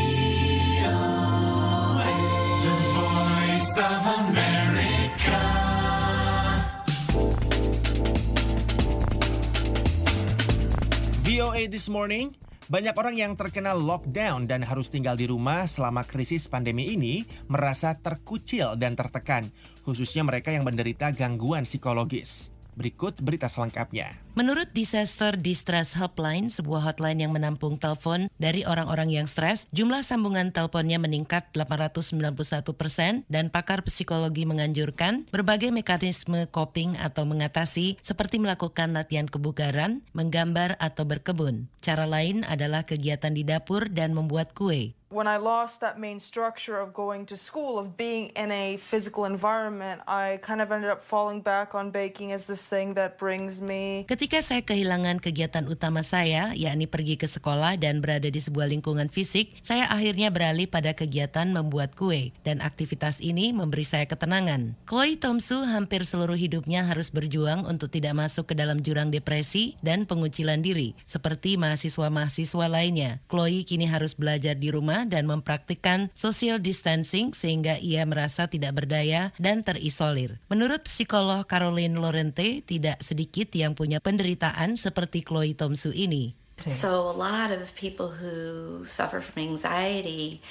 VOA This Morning. Banyak orang yang terkena lockdown dan harus tinggal di rumah selama krisis pandemi ini merasa terkucil dan tertekan, khususnya mereka yang menderita gangguan psikologis. Berikut berita selengkapnya. Menurut Disaster Distress Helpline, sebuah hotline yang menampung telepon dari orang-orang yang stres, jumlah sambungan teleponnya meningkat 891% dan pakar psikologi menganjurkan berbagai mekanisme coping atau mengatasi seperti melakukan latihan kebugaran, menggambar atau berkebun. Cara lain adalah kegiatan di dapur dan membuat kue. When I lost that main structure of going to school, of being in a physical environment, I kind of ended up falling back on baking as this thing that brings me. Ketika saya kehilangan kegiatan utama saya, yakni pergi ke sekolah dan berada di sebuah lingkungan fisik, saya akhirnya beralih pada kegiatan membuat kue, dan aktivitas ini memberi saya ketenangan. Chloe Tomsu hampir seluruh hidupnya harus berjuang untuk tidak masuk ke dalam jurang depresi dan pengucilan diri, seperti mahasiswa-mahasiswa lainnya. Chloe kini harus belajar di rumah dan mempraktikkan social distancing sehingga ia merasa tidak berdaya dan terisolir. Menurut psikolog Caroline Lorente, tidak sedikit yang punya penderitaan seperti Chloe Tomsu ini. So a lot of people who suffer from anxiety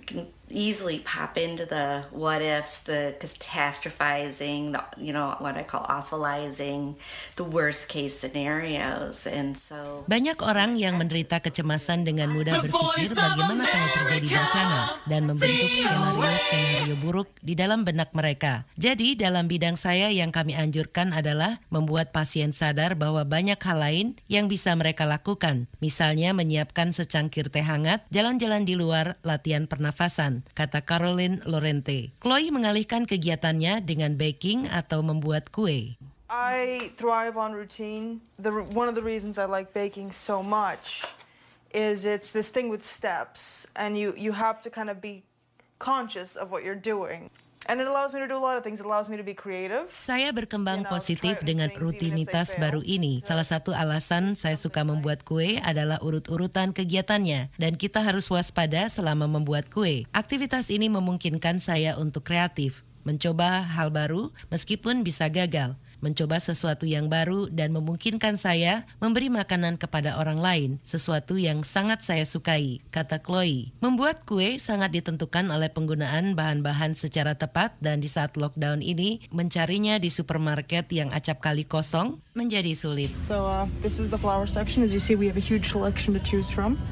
We can easily pop into the what ifs, the catastrophizing, what I call awfulizing, the worst case scenarios. And so banyak orang yang menderita kecemasan dengan mudah berpikir bagaimana kalau terjadi bencana dan membentuk skenario buruk di dalam benak mereka. Jadi dalam bidang saya yang kami anjurkan adalah membuat pasien sadar bahwa banyak hal lain yang bisa mereka lakukan. Misalnya menyiapkan secangkir teh hangat, jalan-jalan di luar, latihan pernafasan, kata Caroline Lorente. Chloe mengalihkan kegiatannya dengan baking atau membuat kue. I thrive on routine. One of the reasons I like baking so much is it's this thing with steps, and you have to kind of be conscious of what you're doing. And it allows me to do a lot of things. It allows me to be creative. Saya berkembang positif dengan rutinitas baru ini. Salah satu alasan saya suka membuat kue adalah urut-urutan kegiatannya. Dan kita harus waspada selama membuat kue. Aktivitas ini memungkinkan saya untuk kreatif, mencoba hal baru meskipun bisa gagal, mencoba sesuatu yang baru dan memungkinkan saya memberi makanan kepada orang lain, sesuatu yang sangat saya sukai, kata Chloe. Membuat kue sangat ditentukan oleh penggunaan bahan-bahan secara tepat dan di saat lockdown ini, mencarinya di supermarket yang acap kali kosong menjadi sulit. So this is the flour section. As you see, we have a huge selection to choose from.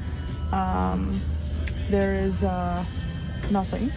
There is nothing.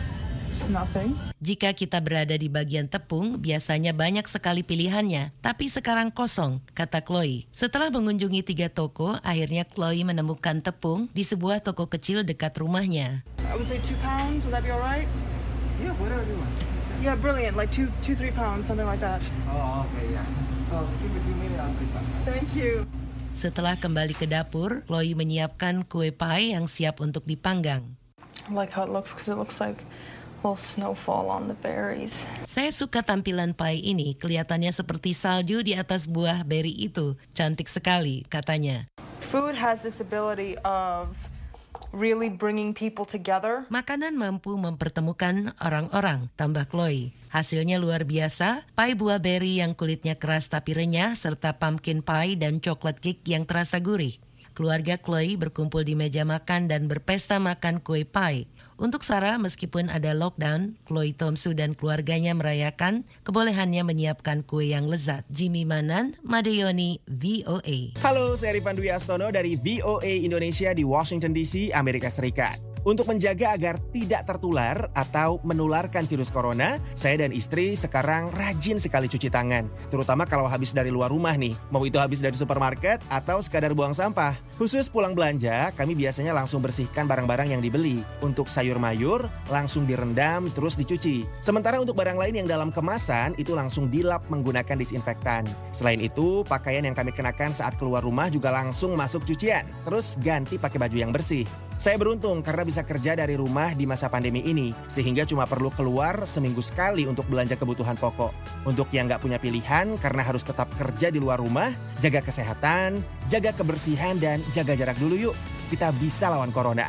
Jika kita berada di bagian tepung, biasanya banyak sekali pilihannya, tapi sekarang kosong, kata Chloe. Setelah mengunjungi 3 toko, akhirnya Chloe menemukan tepung di sebuah toko kecil dekat rumahnya. I would say 2 pounds, would that be all right? Yeah, whatever you want. Yeah, brilliant, like 2-3 pounds, something like that. Oh, okay, yeah. So, give me Thank you. Setelah kembali ke dapur, Chloe menyiapkan kue pie yang siap untuk dipanggang. I like how it looks because it looks like little snowfall on the berries. Saya suka tampilan pie ini, kelihatannya seperti salju di atas buah berry itu. Cantik sekali, katanya. Food has this ability of really bringing people together. Makanan mampu mempertemukan orang-orang, tambah Chloe. Hasilnya luar biasa, pie buah berry yang kulitnya keras tapi renyah, serta pumpkin pie dan coklat cake yang terasa gurih. Keluarga Chloe berkumpul di meja makan dan berpesta makan kue pie. Untuk Sarah, meskipun ada lockdown, Chloe Tomsu dan keluarganya merayakan kebolehannya menyiapkan kue yang lezat. Jimmy Manan, Madeyoni, VOA. Halo, saya Rifan Dwi Astono dari VOA Indonesia di Washington DC, Amerika Serikat. Untuk menjaga agar tidak tertular atau menularkan virus corona, saya dan istri sekarang rajin sekali cuci tangan. Terutama kalau habis dari luar rumah nih, mau itu habis dari supermarket atau sekadar buang sampah. Khusus pulang belanja, kami biasanya langsung bersihkan barang-barang yang dibeli. Untuk sayur mayur, langsung direndam terus dicuci. Sementara untuk barang lain yang dalam kemasan, itu langsung dilap menggunakan disinfektan. Selain itu, pakaian yang kami kenakan saat keluar rumah juga langsung masuk cucian. Terus ganti pakai baju yang bersih. Saya beruntung karena bisa kerja dari rumah di masa pandemi ini, sehingga cuma perlu keluar seminggu sekali untuk belanja kebutuhan pokok. Untuk yang nggak punya pilihan karena harus tetap kerja di luar rumah, jaga kesehatan, jaga kebersihan, dan jaga jarak dulu yuk. Kita bisa lawan corona.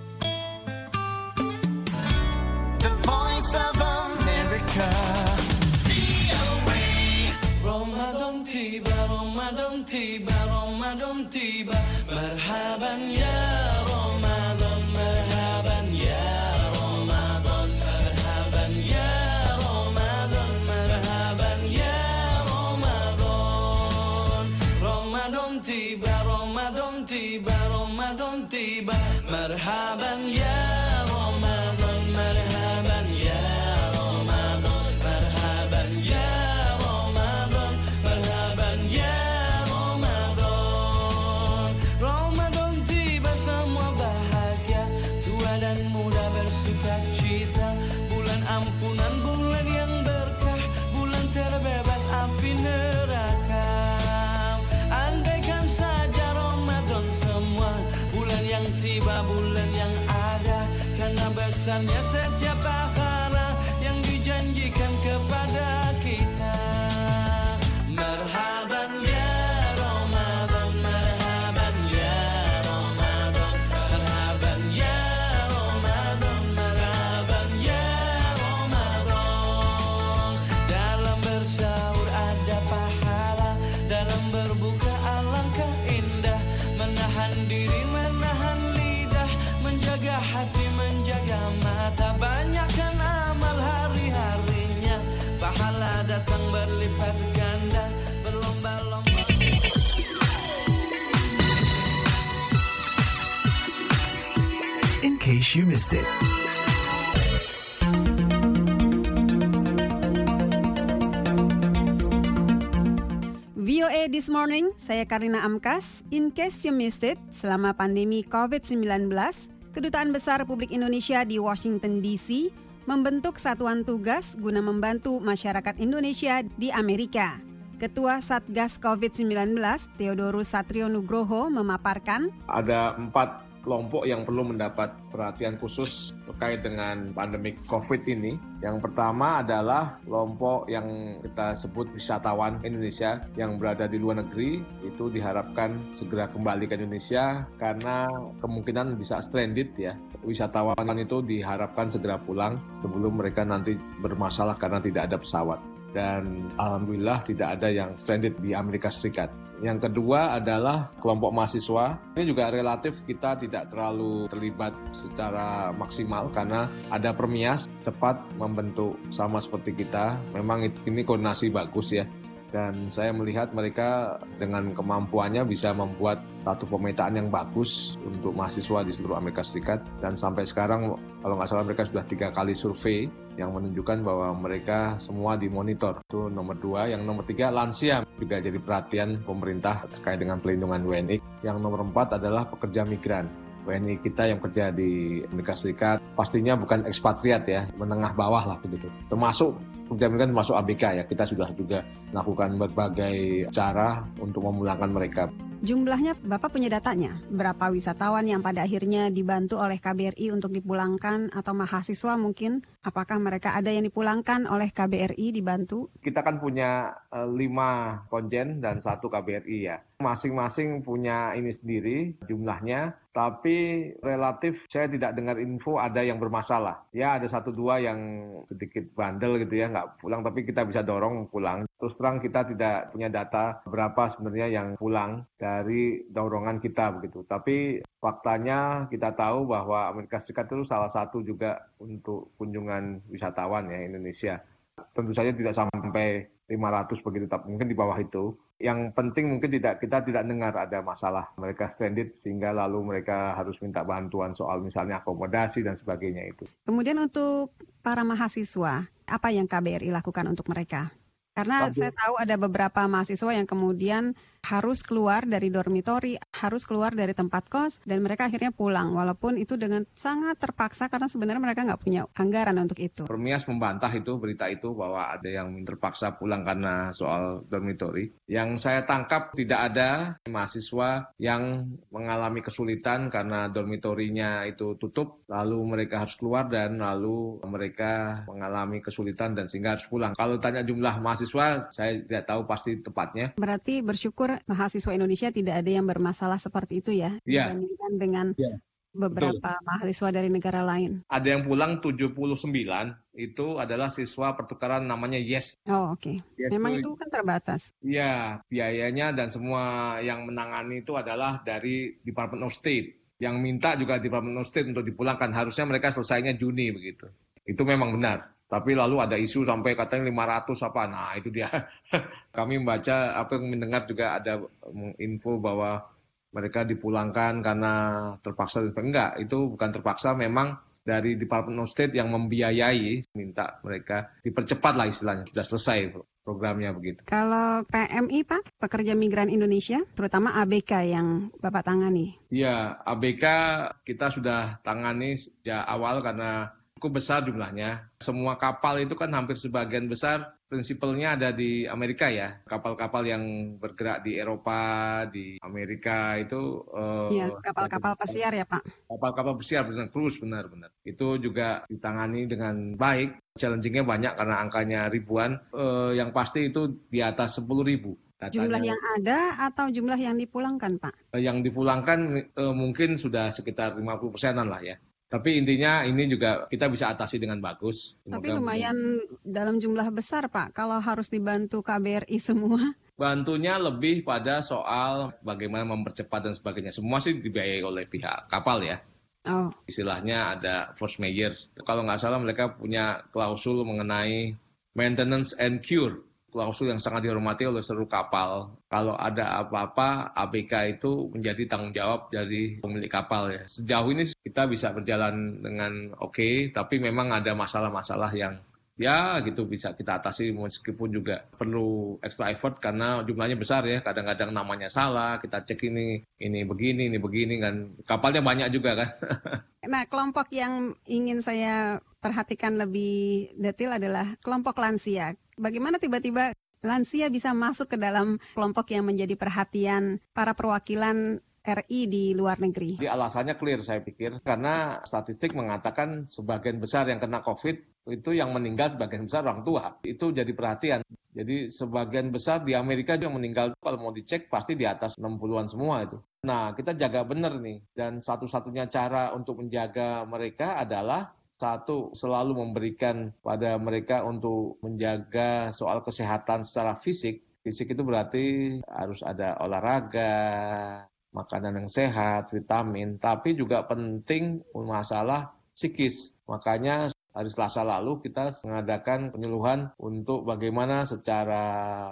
The Voice of America. Ramadan tiba, Ramadan tiba, Ramadan tiba. Marhaban ya Ramadan, marhaban ya Ramadan, marhaban ya Ramadan, marhaban ya Ramadan. Ramadan tiba, Ramadan tiba, Ramadan tiba. Marhaban ya Ramadan, marhaban ya Ramadan, marhaban ya Ramadan, marhaban ya Ramadan. Ramadan tiba, semua bahagia, tua dan muda bersuka cita. Bulan ampunan, bulan yang berkah, bulan terbebas api neraka. Andaikan saja Ramadan semua, bulan yang tiba, bulan yang ada, karena besarnya setiap pahala yang dijanjikan kepada kita. Marhaban ya Ramadan, marhaban ya Ramadan, marhaban ya Ramadan, marhaban ya Ramadan. Dalam bersahur ada pahala, dalam berbuka alangkah indah. Menahan diri, menahan lidah, menjaga hati, menjaga mata. datang berlipat ganda, berlomba-lomba. In case you missed it. VOA This Morning, saya Karina Amkas. In case you missed it, selama pandemi COVID-19, Kedutaan Besar Republik Indonesia di Washington DC membentuk satuan tugas guna membantu masyarakat Indonesia di Amerika. Ketua Satgas COVID-19, Theodorus Satrio Nugroho, memaparkan ada 4 kelompok yang perlu mendapat perhatian khusus terkait dengan pandemi COVID ini. Yang pertama adalah kelompok yang kita sebut wisatawan Indonesia yang berada di luar negeri. Itu diharapkan segera kembali ke Indonesia karena kemungkinan bisa stranded ya. Wisatawan itu diharapkan segera pulang sebelum mereka nanti bermasalah karena tidak ada pesawat. Dan alhamdulillah tidak ada yang stranded di Amerika Serikat. Yang kedua adalah kelompok mahasiswa. Ini juga relatif kita tidak terlalu terlibat secara maksimal karena ada Permias cepat membentuk sama seperti kita. Memang ini koordinasi bagus ya. Dan saya melihat mereka dengan kemampuannya bisa membuat satu pemetaan yang bagus untuk mahasiswa di seluruh Amerika Serikat. Dan sampai sekarang, kalau nggak salah mereka sudah 3 kali survei yang menunjukkan bahwa mereka semua dimonitor. Itu nomor 2. Yang nomor 3, lansia juga jadi perhatian pemerintah terkait dengan pelindungan WNI. Yang nomor 4 adalah pekerja migran. WNI kita yang kerja di Amerika Serikat pastinya bukan ekspatriat ya, menengah bawah lah begitu. Termasuk pekerja migran termasuk ABK ya, kita sudah juga melakukan berbagai cara untuk memulangkan mereka. Jumlahnya Bapak punya datanya? Berapa wisatawan yang pada akhirnya dibantu oleh KBRI untuk dipulangkan atau mahasiswa mungkin? Apakah mereka ada yang dipulangkan oleh KBRI dibantu? Kita kan punya 5 konjen dan 1 KBRI ya. Masing-masing punya ini sendiri jumlahnya, tapi relatif saya tidak dengar info ada yang bermasalah. Ya ada 1-2 yang sedikit bandel gitu ya, nggak pulang, tapi kita bisa dorong pulang. Terus terang kita tidak punya data berapa sebenarnya yang pulang dari dorongan kita begitu. Tapi faktanya kita tahu bahwa Amerika Serikat itu salah satu juga untuk kunjungan wisatawan ya Indonesia. Tentu saja tidak sampai 500 begitu, tapi mungkin di bawah itu. Yang penting mungkin kita tidak dengar ada masalah mereka stranded sehingga lalu mereka harus minta bantuan soal misalnya akomodasi dan sebagainya itu. Kemudian untuk para mahasiswa, apa yang KBRI lakukan untuk mereka? Karena saya tahu ada beberapa mahasiswa yang kemudian harus keluar dari dormitori, harus keluar dari tempat kos, dan mereka akhirnya pulang. Walaupun itu dengan sangat terpaksa karena sebenarnya mereka nggak punya anggaran untuk itu. Permias membantah itu, berita itu bahwa ada yang terpaksa pulang karena soal dormitori. Yang saya tangkap tidak ada mahasiswa yang mengalami kesulitan karena dormitorinya itu tutup, lalu mereka harus keluar dan lalu mereka mengalami kesulitan dan sehingga harus pulang. Kalau tanya jumlah mahasiswa, saya tidak tahu pasti tepatnya. Berarti bersyukur mahasiswa Indonesia tidak ada yang bermasalah seperti itu ya, dibandingkan dengan beberapa mahasiswa dari negara lain. Ada yang pulang 79, itu adalah siswa pertukaran namanya YES. Oh oke. Yes, memang itu kan terbatas. Iya, biayanya dan semua yang menangani itu adalah dari Department of State. Yang minta juga Department of State untuk dipulangkan. Harusnya mereka selesainya Juni begitu. Itu memang benar. Tapi lalu ada isu sampai katanya 500 apa. Nah itu dia. Kami membaca, apa yang mendengar juga ada info bahwa mereka dipulangkan karena terpaksa. Enggak, itu bukan terpaksa. Memang dari Department of State yang membiayai, minta mereka dipercepat lah istilahnya. Sudah selesai programnya begitu. Kalau PMI Pak, Pekerja Migran Indonesia, terutama ABK yang Bapak tangani. Iya, ABK kita sudah tangani sejak awal karena cukup besar jumlahnya. Semua kapal itu kan hampir sebagian besar prinsipalnya ada di Amerika ya. Kapal-kapal yang bergerak di Eropa, di Amerika itu. Iya, kapal-kapal pesiar ya Pak. Kapal-kapal pesiar, cruise benar-benar. Itu juga ditangani dengan baik. Challenging-nya banyak karena angkanya ribuan. Yang pasti itu di atas 10.000. Jumlah yang ada atau jumlah yang dipulangkan Pak? Yang dipulangkan mungkin sudah sekitar 50%-an lah ya. Tapi intinya ini juga kita bisa atasi dengan bagus. Tapi lumayan dalam jumlah besar Pak, kalau harus dibantu KBRI semua. Bantunya lebih pada soal bagaimana mempercepat dan sebagainya. Semua sih dibiayai oleh pihak kapal ya. Oh. Istilahnya ada force majeure. Kalau nggak salah mereka punya klausul mengenai maintenance and cure. klausul yang sangat dihormati oleh seluruh kapal. Kalau ada apa-apa, ABK itu menjadi tanggung jawab dari pemilik kapal ya. Sejauh ini kita bisa berjalan dengan oke, tapi memang ada masalah-masalah yang ya gitu bisa kita atasi meskipun juga perlu extra effort karena jumlahnya besar ya. Kadang-kadang namanya salah, kita cek ini begini kan. Kapalnya banyak juga kan. Nah, kelompok yang ingin saya perhatikan lebih detail adalah kelompok lansia. Bagaimana tiba-tiba lansia bisa masuk ke dalam kelompok yang menjadi perhatian para perwakilan RI di luar negeri? Jadi alasannya clear saya pikir, karena statistik mengatakan sebagian besar yang kena COVID itu yang meninggal sebagian besar orang tua. Itu jadi perhatian. Jadi sebagian besar di Amerika yang meninggal kalau mau dicek pasti di atas 60-an semua itu. Nah, kita jaga benar nih. Dan satu-satunya cara untuk menjaga mereka adalah satu, selalu memberikan pada mereka untuk menjaga soal kesehatan secara fisik. Fisik itu berarti harus ada olahraga, makanan yang sehat, vitamin, tapi juga penting masalah psikis. Makanya hari Selasa lalu kita mengadakan penyuluhan untuk bagaimana secara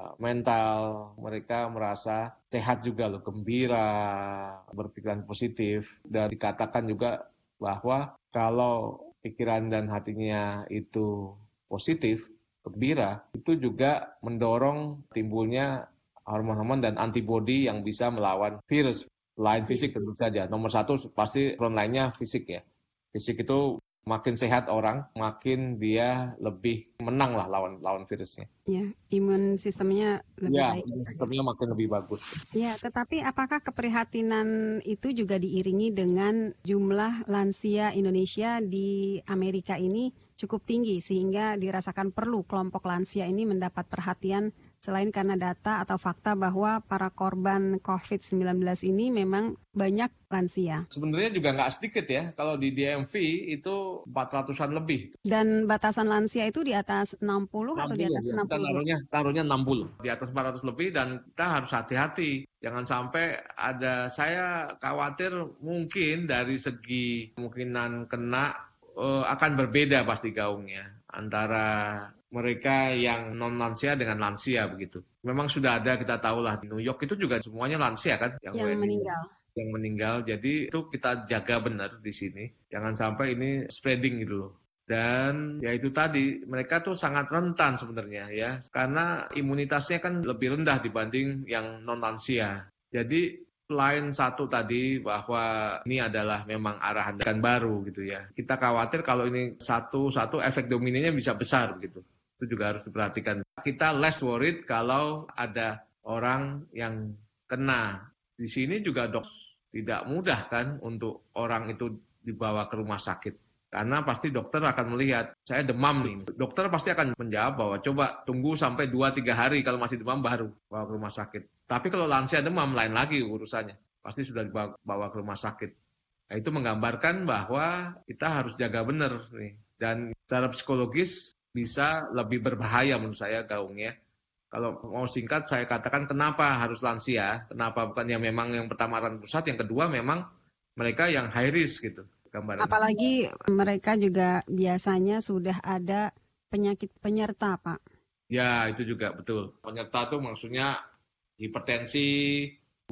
mental mereka merasa sehat juga loh, gembira, berpikiran positif. Dan dikatakan juga bahwa kalau pikiran dan hatinya itu positif, gembira, itu juga mendorong timbulnya hormon-hormon dan antibodi yang bisa melawan virus. Lain fisik tentu saja. Nomor satu pasti front line-nya fisik ya. Fisik itu makin sehat orang, makin dia lebih menang lah lawan virusnya. Ya, imun sistemnya lebih baik. Imun sistemnya makin lebih bagus. Ya, tetapi apakah keprihatinan itu juga diiringi dengan jumlah lansia Indonesia di Amerika ini cukup tinggi sehingga dirasakan perlu kelompok lansia ini mendapat perhatian selain karena data atau fakta bahwa para korban COVID-19 ini memang banyak lansia. Sebenarnya juga nggak sedikit ya, kalau di DMV itu 400-an lebih. Dan batasan lansia itu di atas 60 atau di atas 60? Kita taruhnya 60, di atas 400 lebih dan kita harus hati-hati. Jangan sampai saya khawatir mungkin dari segi kemungkinan kena akan berbeda pasti gaungnya antara mereka yang non-lansia dengan lansia begitu. Memang sudah ada, kita tahu lah, di New York itu juga semuanya lansia kan. Yang meninggal. Yang meninggal, jadi itu kita jaga benar di sini. Jangan sampai ini spreading gitu loh. Dan ya itu tadi, mereka tuh sangat rentan sebenarnya ya. Karena imunitasnya kan lebih rendah dibanding yang non-lansia. Jadi selain satu tadi bahwa ini adalah memang arahan baru gitu ya. Kita khawatir kalau ini satu efek dominannya bisa besar gitu. Itu juga harus diperhatikan. Kita less worried kalau ada orang yang kena. Di sini juga tidak mudah kan untuk orang itu dibawa ke rumah sakit. Karena pasti dokter akan melihat, saya demam nih. Dokter pasti akan menjawab bahwa coba tunggu sampai 2-3 hari kalau masih demam baru bawa ke rumah sakit. Tapi kalau lansia demam lain lagi urusannya. Pasti sudah dibawa ke rumah sakit. Nah, itu menggambarkan bahwa kita harus jaga benar nih. Dan secara psikologis bisa lebih berbahaya menurut saya gaungnya. Kalau mau singkat saya katakan kenapa harus lansia, kenapa bukan yang memang yang pertama orang pusat, yang kedua memang mereka yang high risk gitu. Gambaran. Apalagi mereka juga biasanya sudah ada penyakit penyerta, Pak. Ya, itu juga betul. Penyerta itu maksudnya hipertensi,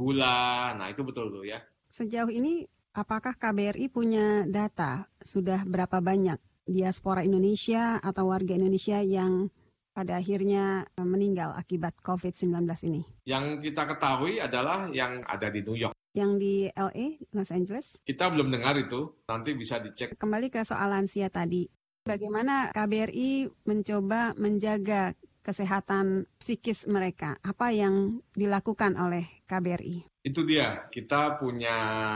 gula, nah itu betul tuh ya. Sejauh ini apakah KBRI punya data sudah berapa banyak diaspora Indonesia atau warga Indonesia yang pada akhirnya meninggal akibat COVID-19 ini? Yang kita ketahui adalah yang ada di New York. Yang di LA, Los Angeles? Kita belum dengar itu, nanti bisa dicek. Kembali ke soal lansia tadi, bagaimana KBRI mencoba menjaga kesehatan psikis mereka? Apa yang dilakukan oleh KBRI? Itu dia, kita punya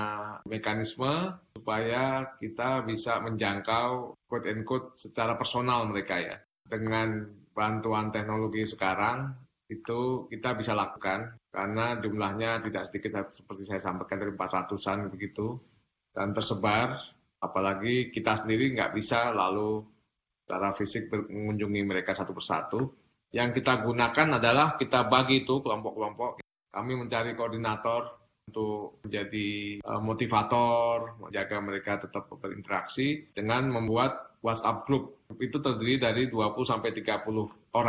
mekanisme supaya kita bisa menjangkau quote-unquote secara personal mereka ya. Dengan bantuan teknologi sekarang, itu kita bisa lakukan karena jumlahnya tidak sedikit seperti saya sampaikan dari 400-an begitu dan tersebar, apalagi kita sendiri nggak bisa lalu secara fisik mengunjungi mereka satu persatu. Yang kita gunakan adalah kita bagi itu kelompok-kelompok. Kami mencari koordinator untuk menjadi motivator, menjaga mereka tetap berinteraksi dengan membuat WhatsApp group. Itu terdiri dari 20-30 orang.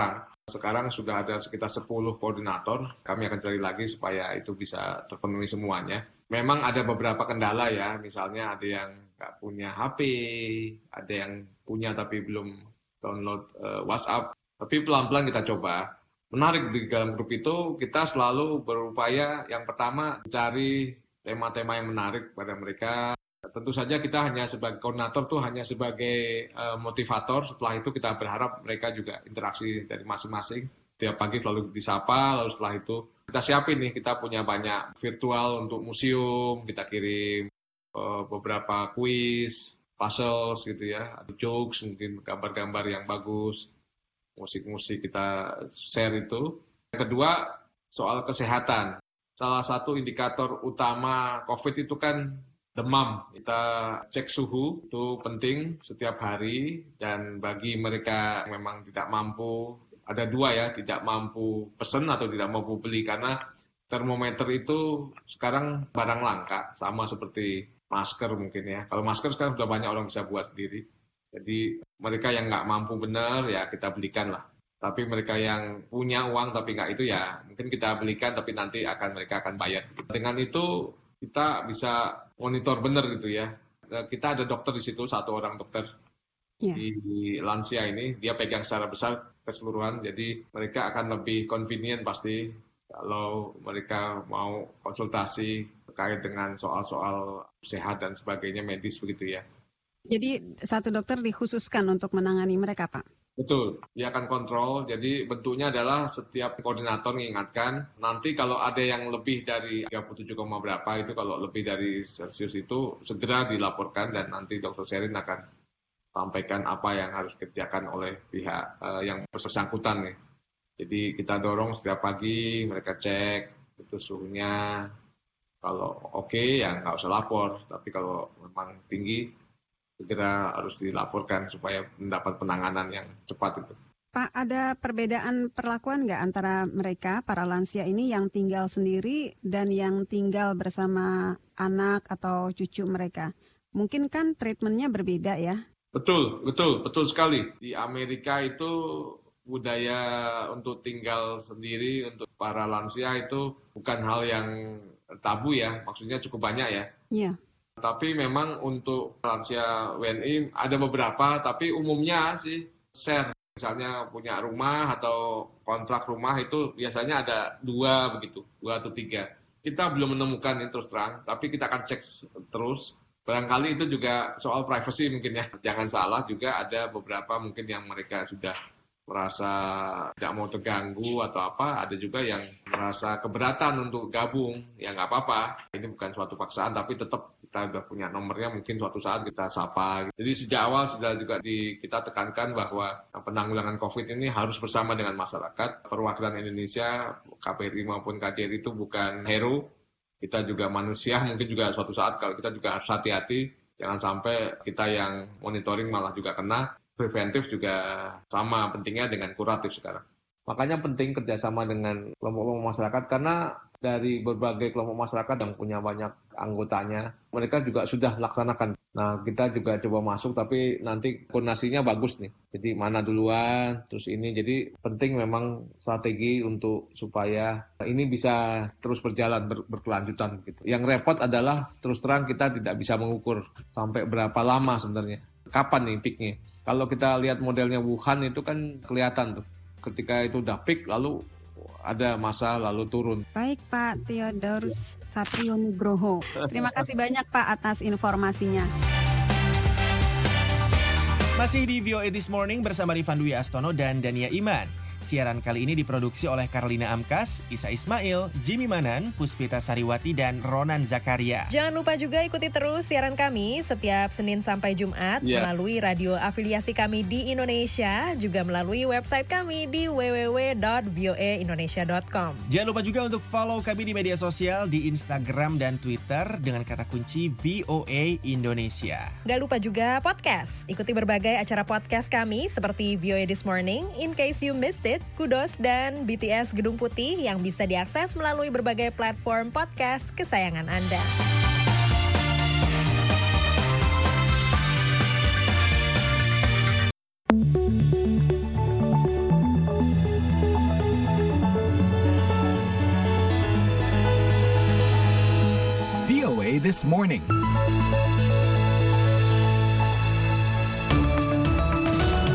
Sekarang sudah ada sekitar 10 koordinator. Kami akan cari lagi supaya itu bisa terpenuhi semuanya. Memang ada beberapa kendala ya, misalnya ada yang nggak punya HP, ada yang punya tapi belum download WhatsApp. Tapi pelan-pelan kita coba. Menarik di dalam grup itu, kita selalu berupaya yang pertama mencari tema-tema yang menarik pada mereka. Tentu saja kita hanya sebagai koordinator tuh hanya sebagai motivator. Setelah itu kita berharap mereka juga interaksi dari masing-masing. Tiap pagi selalu disapa, lalu setelah itu kita siapin nih, kita punya banyak virtual untuk museum, kita kirim beberapa kuis, puzzles gitu ya, ada jokes, mungkin gambar-gambar yang bagus, musik-musik kita share itu. Yang kedua, soal kesehatan. Salah satu indikator utama COVID itu kan demam. Kita cek suhu, itu penting setiap hari, dan bagi mereka yang memang tidak mampu, ada dua ya, tidak mampu pesen atau tidak mampu beli, karena termometer itu sekarang barang langka, sama seperti masker mungkin ya. Kalau masker sekarang sudah banyak orang bisa buat sendiri. Jadi mereka yang nggak mampu benar ya kita belikan lah. Tapi mereka yang punya uang tapi nggak itu ya mungkin kita belikan tapi nanti mereka akan bayar. Dengan itu kita bisa monitor benar gitu ya. Kita ada dokter di situ, satu orang dokter di lansia ini, dia pegang secara besar keseluruhan. Jadi mereka akan lebih convenient pasti kalau mereka mau konsultasi terkait dengan soal-soal sehat dan sebagainya, medis begitu ya. Jadi satu dokter dikhususkan untuk menangani mereka, Pak? Betul, dia akan kontrol. Jadi bentuknya adalah setiap koordinator mengingatkan, nanti kalau ada yang lebih dari 37, berapa itu, kalau lebih dari Celsius itu segera dilaporkan dan nanti Dr. Sherin akan sampaikan apa yang harus dikerjakan oleh pihak yang bersangkutan nih. Jadi kita dorong setiap pagi mereka cek itu suhunya, kalau oke ya nggak usah lapor, tapi kalau memang tinggi segera harus dilaporkan supaya mendapat penanganan yang cepat itu. Pak, ada perbedaan perlakuan nggak antara mereka, para lansia ini yang tinggal sendiri dan yang tinggal bersama anak atau cucu mereka? Mungkin kan treatmentnya berbeda ya? Betul sekali. Di Amerika itu budaya untuk tinggal sendiri untuk para lansia itu bukan hal yang tabu ya, maksudnya cukup banyak ya. Iya. Tapi memang untuk lansia WNI ada beberapa, tapi umumnya sih share. Misalnya punya rumah atau kontrak rumah itu biasanya ada 2 atau 3. Kita belum menemukan ini terus terang, tapi kita akan cek terus. Barangkali itu juga soal privacy mungkin ya. Jangan salah juga ada beberapa mungkin yang mereka sudah merasa tidak mau terganggu atau apa, ada juga yang merasa keberatan untuk gabung, ya nggak apa-apa. Ini bukan suatu paksaan, tapi tetap kita sudah punya nomornya, mungkin suatu saat kita sapa. Jadi sejak awal sudah juga kita tekankan bahwa penanggulangan COVID ini harus bersama dengan masyarakat. Perwakilan Indonesia, KBRI maupun KJRI itu bukan hero, kita juga manusia, mungkin juga suatu saat kalau kita juga harus hati-hati, jangan sampai kita yang monitoring malah juga kena. Preventif juga sama pentingnya dengan kuratif sekarang. Makanya penting kerjasama dengan kelompok masyarakat, karena dari berbagai kelompok masyarakat yang punya banyak anggotanya, mereka juga sudah laksanakan. Nah, kita juga coba masuk, tapi nanti koordinasinya bagus nih. Jadi mana duluan, terus ini. Jadi penting memang strategi untuk supaya ini bisa terus berjalan, berkelanjutan gitu. Yang repot adalah terus terang kita tidak bisa mengukur sampai berapa lama sebenarnya. Kapan nih peaknya? Kalau kita lihat modelnya Wuhan itu kan kelihatan tuh. Ketika itu udah peak, lalu ada masa lalu turun. Baik Pak Theodorus Satrio Nugroho. Terima kasih banyak Pak atas informasinya. Masih di VOA This Morning bersama Rifan Dwi Astono dan Dania Iman. Siaran kali ini diproduksi oleh Karlina Amkas, Isa Ismail, Jimmy Manan, Puspita Sariwati, dan Ronan Zakaria. Jangan lupa juga ikuti terus siaran kami setiap Senin sampai Jumat melalui radio afiliasi kami di Indonesia, juga melalui website kami di www.voaindonesia.com. Jangan lupa juga untuk follow kami di media sosial di Instagram dan Twitter dengan kata kunci VOA Indonesia. Gak lupa juga podcast. Ikuti berbagai acara podcast kami seperti VOA This Morning, In Case You Missed It, Kudos, dan BTS Gedung Putih yang bisa diakses melalui berbagai platform podcast kesayangan Anda. VOA This Morning.